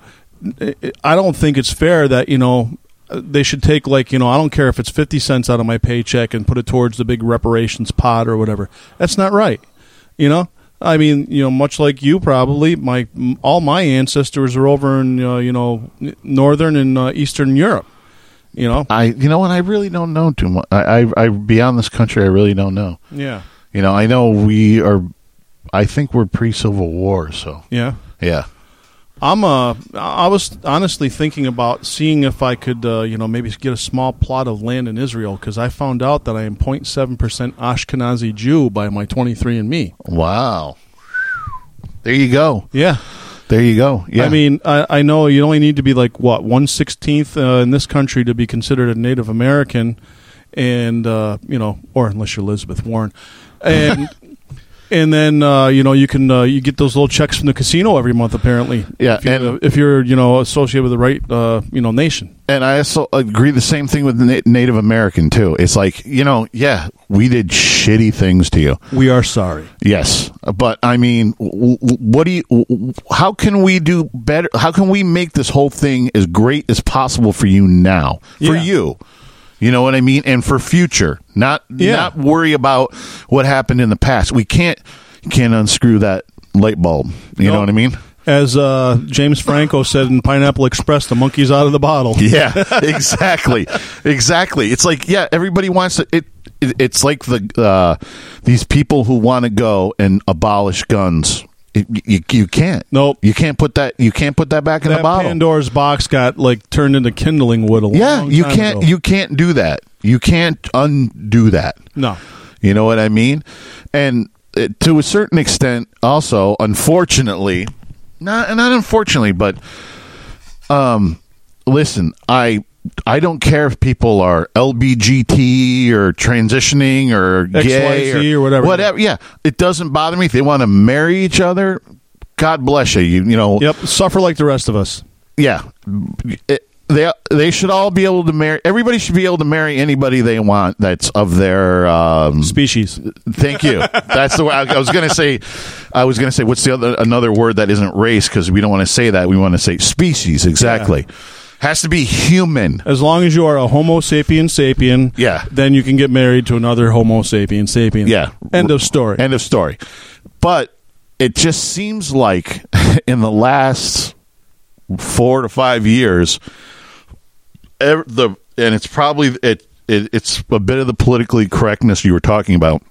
I don't think it's fair that, you know, they should take, like, you know, I don't care if it's fifty cents out of my paycheck and put it towards the big reparations pot or whatever. That's not right. You know? I mean, you know, much like you probably, my all my ancestors are over in, uh, you know, northern and uh, eastern Europe. You know?
I, you know what? I really don't know too much. I, I, I, beyond this country, I really don't know.
Yeah.
You know, I know we are, I think we're pre-Civil War, so.
Yeah.
Yeah.
I'm uh I was honestly thinking about seeing if I could uh, you know maybe get a small plot of land in Israel, because I found out that I am zero point seven percent Ashkenazi Jew by my twenty-three and me.
Wow. There you go.
Yeah.
There you go. Yeah.
I mean, I, I know you only need to be like what one sixteenth uh, in this country to be considered a Native American, and uh, you know, or unless you're Elizabeth Warren, and and then uh, you know you can uh, you get those little checks from the casino every month apparently.
Yeah,
if, you,
and-
if you're you know associated with the right uh, you know nation.
And I also agree the same thing with the Na- Native American, too. It's like, you know, yeah, we did shitty things to you.
We are sorry.
Yes. But, I mean, w- w- what do you, w- how can we do better? How can we make this whole thing as great as possible for you now? For
Yeah.
you. You know what I mean? And for future. Not,
Yeah.
not worry about what happened in the past. We can't, can't unscrew that light bulb. You
No.
know what I mean?
As uh, James Franco said in Pineapple Express, the monkey's out of the bottle.
Yeah, exactly, exactly. It's like, yeah, everybody wants to. It, it it's like the uh, these people who want to go and abolish guns. It, you you can't.
Nope.
You can't put that. You can't put that back in
That
the bottle.
Pandora's box got like turned into kindling wood a long
yeah, you
time
can't.
ago.
You can't do that. You can't undo that.
No.
You know what I mean? And uh, to a certain extent, also, unfortunately, not not unfortunately, but um, listen, I I don't care if people are L B G T or transitioning or gay
X Y Z or whatever.
Whatever, yeah, it doesn't bother me if they want to marry each other. God bless you. You you know,
Yep. Suffer like the rest of us.
yeah. It, they they should all be able to marry. Everybody should be able to marry anybody they want. That's of their um,
species.
Thank you. That's the way I, I was going to say. I was going to say what's the other another word that isn't race, because we don't want to say that. We want to say species. Exactly. Yeah. Has to be human.
As long as you are a Homo sapien sapien,
yeah,
then you can get married to another Homo sapien sapien.
Yeah.
End of story.
End of story. But it just seems like in the last four to five years, ev- the and it's probably it, it it's a bit of the politically correctness you were talking about.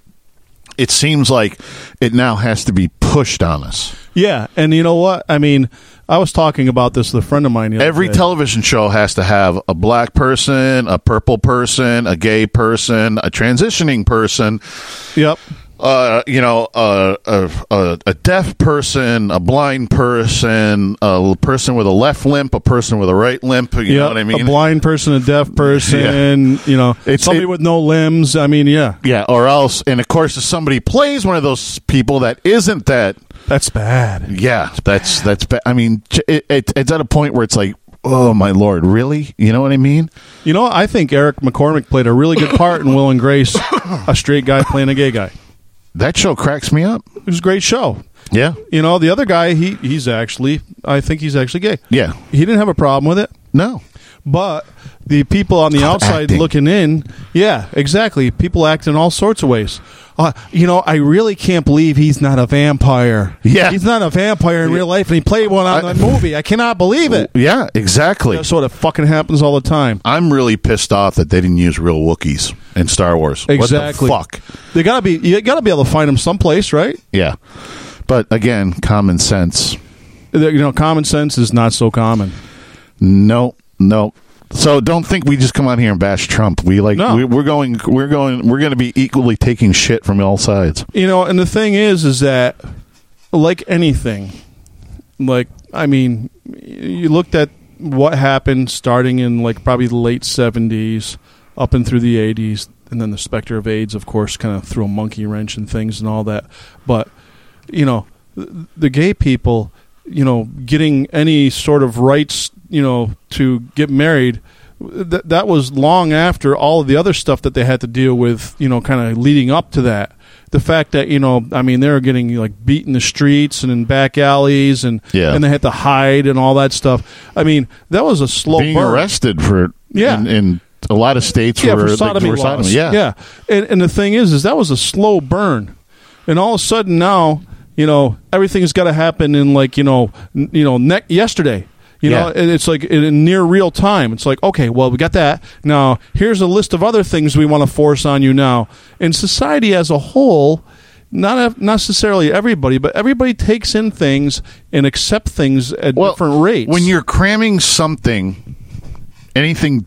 It seems like it now has to be pushed on us.
Yeah, and you know what? I mean, I was talking about this with a friend of mine. The
Every
day.
television show has to have a black person, a purple person, a gay person, a transitioning person.
Yep.
Uh, you know, uh, a, a, a deaf person, a blind person, a person with a left limp, a person with a right limp. You
yep.
know what I mean?
A blind person, a deaf person, yeah. you know,
it's,
somebody
it,
with no limbs. I mean, yeah.
Yeah, or else, and of course, if somebody plays one of those people that isn't that.
That's bad.
Yeah,
that's
that's,
bad.
that's bad. I mean, it, it, it's at a point where it's like, oh, my Lord, really? You know what I mean?
You know, I think Eric McCormick played a really good part in Will and Grace, a straight guy playing a gay guy.
That show cracks me up.
It was a great show.
Yeah.
You know, the other guy, he he's actually, I think he's actually gay.
Yeah.
He didn't have a problem with it.
No.
But the people on the outside
acting.
looking in, yeah, exactly. People act in all sorts of ways. Uh, you know, I really can't believe he's not a vampire.
Yeah.
He's not a vampire in real life, and he played one on
I,
the movie. I cannot believe it.
Yeah, exactly.
That's what it fucking happens all the time.
I'm really pissed off that they didn't use real Wookiees in Star Wars.
Exactly.
What the fuck?
They gotta be. You gotta be able to find them someplace, right?
Yeah. But again, common sense.
You know, common sense is not so common.
No, no. So don't think we just come on here and bash Trump. We like
No.
we, we're going we're going we're going to be equally taking shit from all sides.
You know, and the thing is, is that like anything, like I mean, you looked at what happened starting in like probably the late seventies up and through the eighties, and then the specter of AIDS, of course, kind of threw a monkey wrench and things and all that. But you know, the, the gay people, you know, getting any sort of rights, you know, to get married, th- that was long after all of the other stuff that they had to deal with, you know, kind of leading up to that. The fact that, you know, I mean, they were getting like beat in the streets and in back alleys, and
yeah.
and they had to hide and all that stuff. I mean, that was a slow
being
burn.
arrested for
yeah.
in, in a lot of states
yeah,
were
for sodomy
like,
laws.
sodomy. Yeah,
yeah. And, and the thing is, is that was a slow burn, and all of a sudden now, you know, everything's got to happen in like, you know, n- you know, ne- yesterday. You know,
yeah.
and it's like in near real time. It's like, okay, well, we got that. Now, here's a list of other things we want to force on you now. And society as a whole, not necessarily everybody, but everybody takes in things and accept things at
well,
different rates.
When you're cramming something, anything,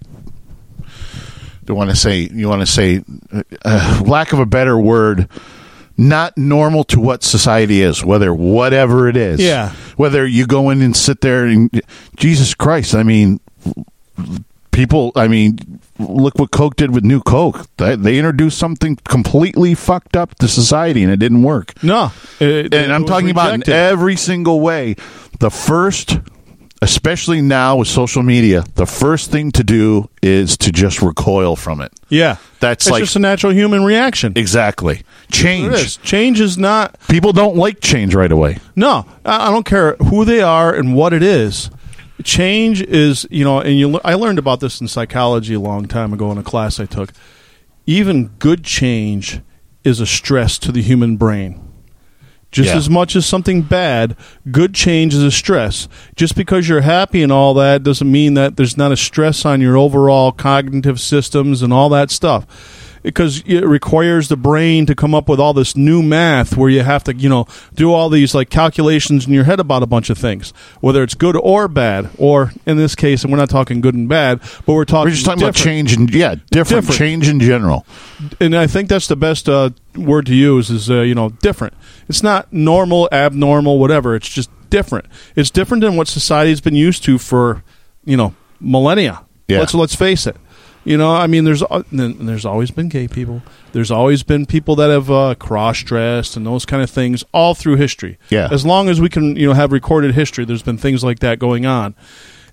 do want to say, you want to say, uh, lack of a better word, not normal to what society is, whether whatever it is.
Yeah.
Whether you go in and sit there and, Jesus Christ, I mean, people, I mean, look what Coke did with New Coke. They, they introduced something completely fucked up to society, and it didn't work.
No. It,
and I'm talking about in every single way. The first, especially now with social media, the first thing to do is to just recoil from it.
Yeah.
That's
it's
like
just a natural human reaction.
Exactly. Change.
It is. Change is not...
People don't like change right away.
No. I, I don't care who they are and what it is. Change is, you know, and you. I learned about this in psychology a long time ago in a class I took. Even good change is a stress to the human brain. Just
Yeah.
as much as something bad, good change is a stress. Just because you're happy and all that doesn't mean that there's not a stress on your overall cognitive systems and all that stuff. Because it requires the brain to come up with all this new math where you have to, you know, do all these like calculations in your head about a bunch of things, whether it's good or bad, or in this case, and we're not talking good and bad, but we're talking
We're just talking
different.
about change and yeah, different,
Different.
change in general.
And I think that's the best uh, word to use is, uh, you know, different. It's not normal, abnormal, whatever. It's just different. It's different than what society's been used to for, you know, millennia.
Yeah.
Let's let's face it. You know, I mean, there's uh, there's always been gay people. There's always been people that have uh, cross-dressed and those kind of things all through history.
Yeah.
As long as we can, you know, have recorded history, there's been things like that going on.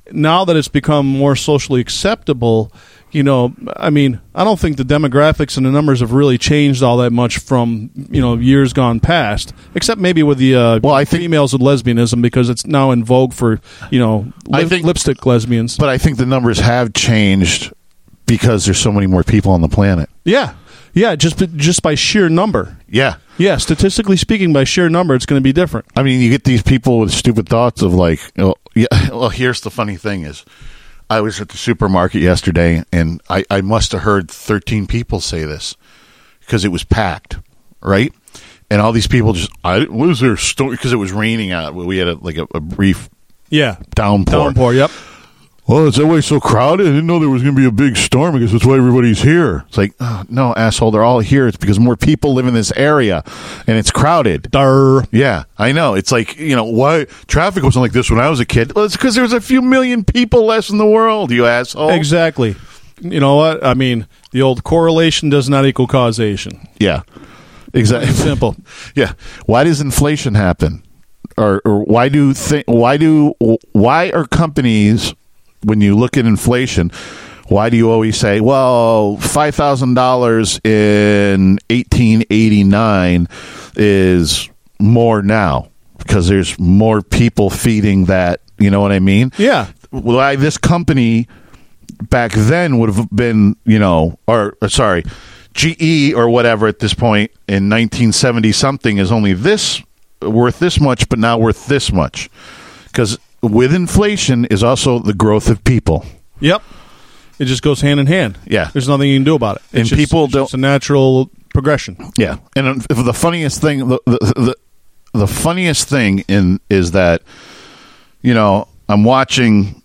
now that it's become more socially acceptable, you know, I mean, I don't think the demographics and the numbers have really changed all that much from, you know, years gone past, except maybe with the uh,
well, I think,
females with lesbianism, because it's now in vogue for, you know, li-
I think,
lipstick lesbians.
But I think the numbers have changed because there's so many more people on the planet.
Yeah. Yeah, just just by sheer number.
Yeah.
Yeah, statistically speaking, by sheer number, it's going to be different.
I mean, you get these people with stupid thoughts of like, oh, yeah, well, here's the funny thing is, I was at the supermarket yesterday, and I, I must have heard thirteen people say this because it was packed, right? And all these people just, I what was there storm because it was raining out. We had a, like a, a brief
yeah
downpour.
Downpour, yep.
Well, is that way so crowded? I didn't know there was going to be a big storm because that's why everybody's here. It's like, oh, no, asshole, they're all here. It's because more people live in this area, and it's crowded.
Durr.
Yeah, I know. It's like, you know, why traffic wasn't like this when I was a kid? Well, it's because there was a few million people less in the world, you asshole.
Exactly. You know what? I mean, the old correlation does not equal causation.
Yeah, exactly.
Simple.
Yeah. Why does inflation happen? Or, or why do th- why do why are companies, when you look at inflation, why do you always say, well, five thousand dollars in eighteen eighty-nine is more now because there's more people feeding that, you know what I mean?
Yeah.
Why this company back then would have been, you know, or, or sorry, G E or whatever at this point in nineteen seventy something is only this worth this much, but now worth this much. Because with inflation is also the growth of people.
Yep. It just goes hand in hand.
Yeah.
There's nothing you can do about it. It's
And
just,
people
it's
don't.
It's a natural progression.
Yeah. And the funniest thing, the, the, the, the funniest thing in is that, you know, I'm watching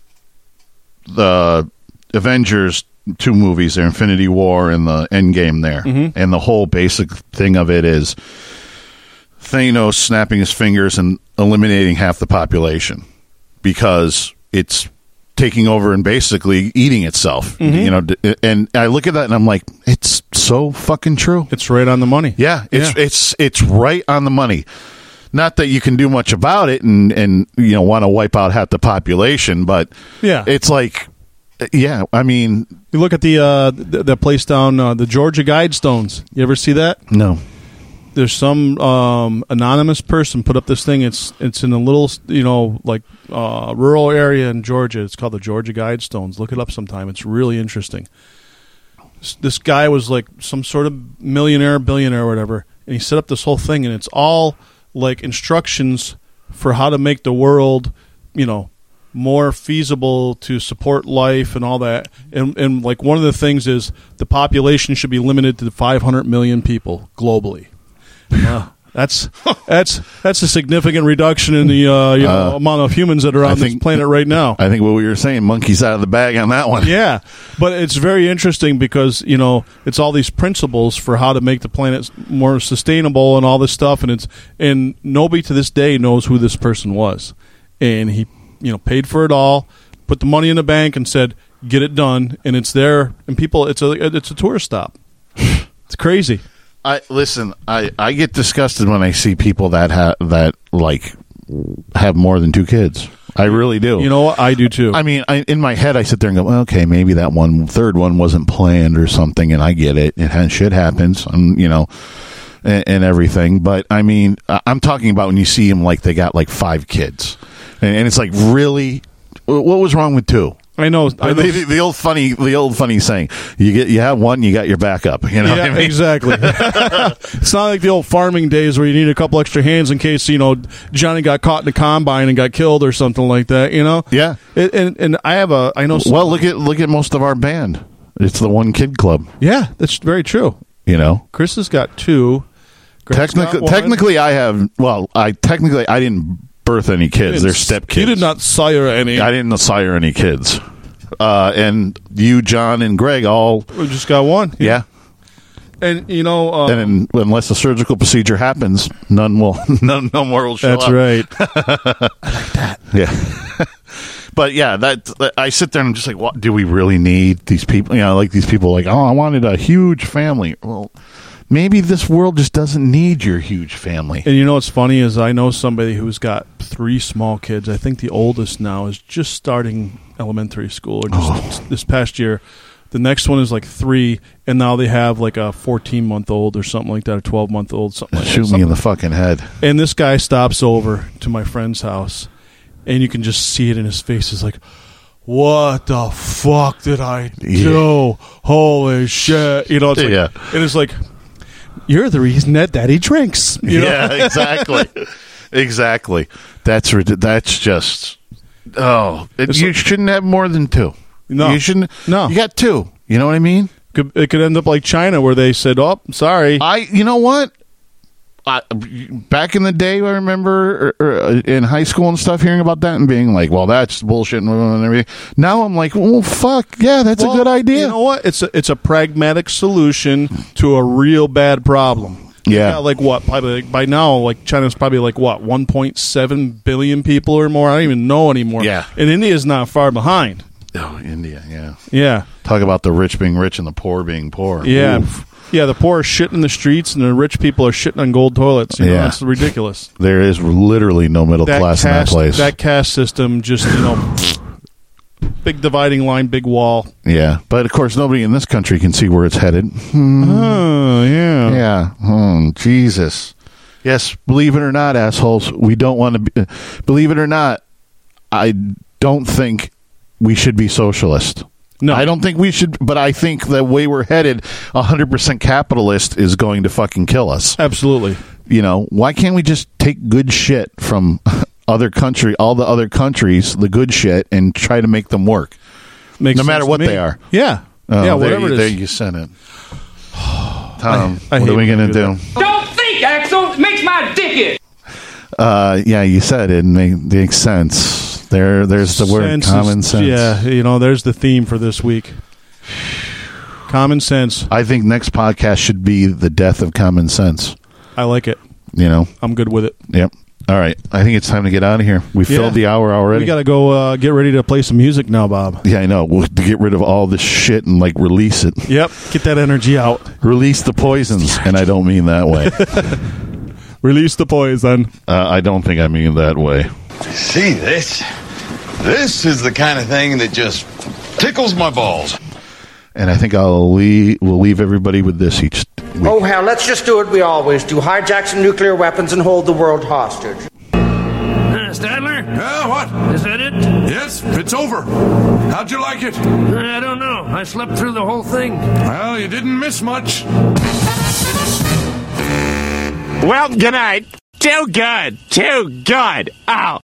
the Avengers two movies there, Infinity War and the Endgame there.
Mm-hmm.
And the whole basic thing of it is Thanos snapping his fingers and eliminating half the population because it's taking over and basically eating itself.
Mm-hmm.
You know, and I look at that and I'm like, it's so fucking true.
It's right on the money.
Yeah, it's
Yeah.
it's it's right on the money. Not that you can do much about it and and you know want to wipe out half the population, but
Yeah.
it's like, yeah, I mean,
You look at the uh, the, the place down uh, the Georgia Guidestones. You ever see that?
no.
There's some um, anonymous person put up this thing. It's it's in a little, you know, like uh, rural area in Georgia. It's called the Georgia Guidestones. Look it up sometime. It's really interesting. This, this guy was like some sort of millionaire, billionaire, or whatever, and he set up this whole thing, and it's all like instructions for how to make the world, you know, more feasible to support life and all that. And, and like one of the things is the population should be limited to five hundred million people globally. Wow. That's that's that's a significant reduction in the uh, you know,
Uh,
amount of humans that are
I
on
think-
this planet right now.
I think what we were saying, monkey's out of the bag on that one.
Yeah, but it's very interesting because you know it's all these principles for how to make the planet more sustainable and all this stuff, and it's and nobody to this day knows who this person was, and he you know paid for it all, put the money in the bank, and said get it done, and it's there, and people it's a it's a tourist stop. It's crazy.
I listen. I, I get disgusted when I see people that have that like have more than two kids. I really do.
You know what? I do too.
I mean, I, in my head, I sit there and go, well, "Okay, maybe that one third one wasn't planned or something," and I get it. It has, shit happens, and you know, and, and everything. But I mean, I- I'm talking about when you see them like they got like five kids, and, and it's like, really, what was wrong with two?
I know. I know.
The, the, the old funny, the old funny saying: you get, you have one, you got your backup. You know,
Yeah,
what I mean?
exactly. It's not like the old farming days where you need a couple extra hands in case you know Johnny got caught in the combine and got killed or something like that. You know.
Yeah.
It, and and I have a I know. Some,
Well, look at look at most of our band. It's the one kid club.
yeah, that's very true.
You know,
Chris has got two. Greg's
technically,
got one.
technically, I have. Well, I technically I didn't birth any kids. They're step kids.
He did not sire any.
I didn't sire any kids. Uh, and you, John, and Greg all.
We just got one.
Yeah.
And you know, uh,
And in, unless a surgical procedure happens, none will. None, no more will show
that's
up.
right.
Yeah. But yeah, that, that I sit there and I'm just like, what, do we really need these people? You know, like these people, like, oh, I wanted a huge family. Well, maybe this world just doesn't need your huge family.
And you know what's funny is I know somebody who's got three small kids. I think the oldest now is just starting elementary school or just
Oh.
this past year. The next one is like three, and now they have like a fourteen-month-old or something like that, a twelve-month-old, something like that.
Shoot me
Something-
in the fucking head.
And this guy stops over to my friend's house, and you can just see it in his face. It's like, what the fuck did I do?
Yeah.
Holy shit. You know, it's like,
Yeah.
and it's like, you're the reason that daddy drinks. You know?
Yeah, exactly. Exactly. That's rid- that's just oh, it,
It's
you
like-
shouldn't have more than two.
No.
You shouldn't.
No.
You got two. You know what I mean?
Could, it could end up like China where they said, oh, sorry.
I you know what? I, back in the day, I remember er, er, in high school and stuff hearing about that and being like, "Well, that's bullshit" and everything. Now I'm like, "Well, fuck, yeah, that's
Well,
a good idea."
You know what? It's a, it's a pragmatic solution to a real bad problem. You've
Yeah.
got like what? Probably like, by now, like China's probably like what? one point seven billion people or more. I don't even know anymore.
Yeah.
And India's not far behind.
Oh, India, yeah.
Yeah.
Talk about the rich being rich and the poor being poor.
Yeah.
Oof.
Yeah, the poor are shitting in the streets and the rich people are shitting on gold toilets. You know,
Yeah.
that's ridiculous.
There is literally no middle class in that
caste,
place.
that caste system just, you know, big dividing line, big wall.
Yeah, but of course, nobody in this country can see where it's headed.
Oh, yeah.
Yeah, oh, Jesus. Yes, believe it or not, assholes, we don't want to be. Believe it or not, I don't think we should be socialist.
No.
I don't think we should, but I think the way we're headed, one hundred percent capitalist is going to fucking kill us.
Absolutely.
You know, why can't we just take good shit from other country, all the other countries, the good shit, and try to make them work?
Makes
No matter
sense to
what
me.
they are.
Yeah.
Oh,
yeah,
there
whatever
you,
it
there
is.
you sent it. Tom,
I
what
hate
are we
when
going to
you
do?
do
Don't think, Axel. It makes my dick itch.
Uh, yeah, you said it. It make- makes sense. There, there's the word
Sense is-
common sense.
Yeah, you know, there's the theme for this week. Common sense.
I think next podcast should be the death of common sense.
I like it.
You know.
I'm good with it.
Yep. All right. I think it's time to get out of here. We
Yeah.
filled the hour already.
We got to go uh, get ready to play some music now, Bob.
yeah, I know. We'll to get rid of all this shit and like release it.
Yep. Get that energy out.
Release the poisons, and I don't mean that way.
Release the poison.
uh, I don't think I mean that way.
See this? This is the kind of thing that just tickles my balls.
And I think I'll leave. We'll leave everybody with this each week.
Oh, hell, let's just do what we always do. Hijack some nuclear weapons and hold the world hostage.
Uh, Stadler?
Yeah, what?
Is that it?
Yes, it's over. How'd you like it?
I don't know. I slept through the whole thing.
Well, you didn't miss much.
Well, good night. Too good. Too good. Oh.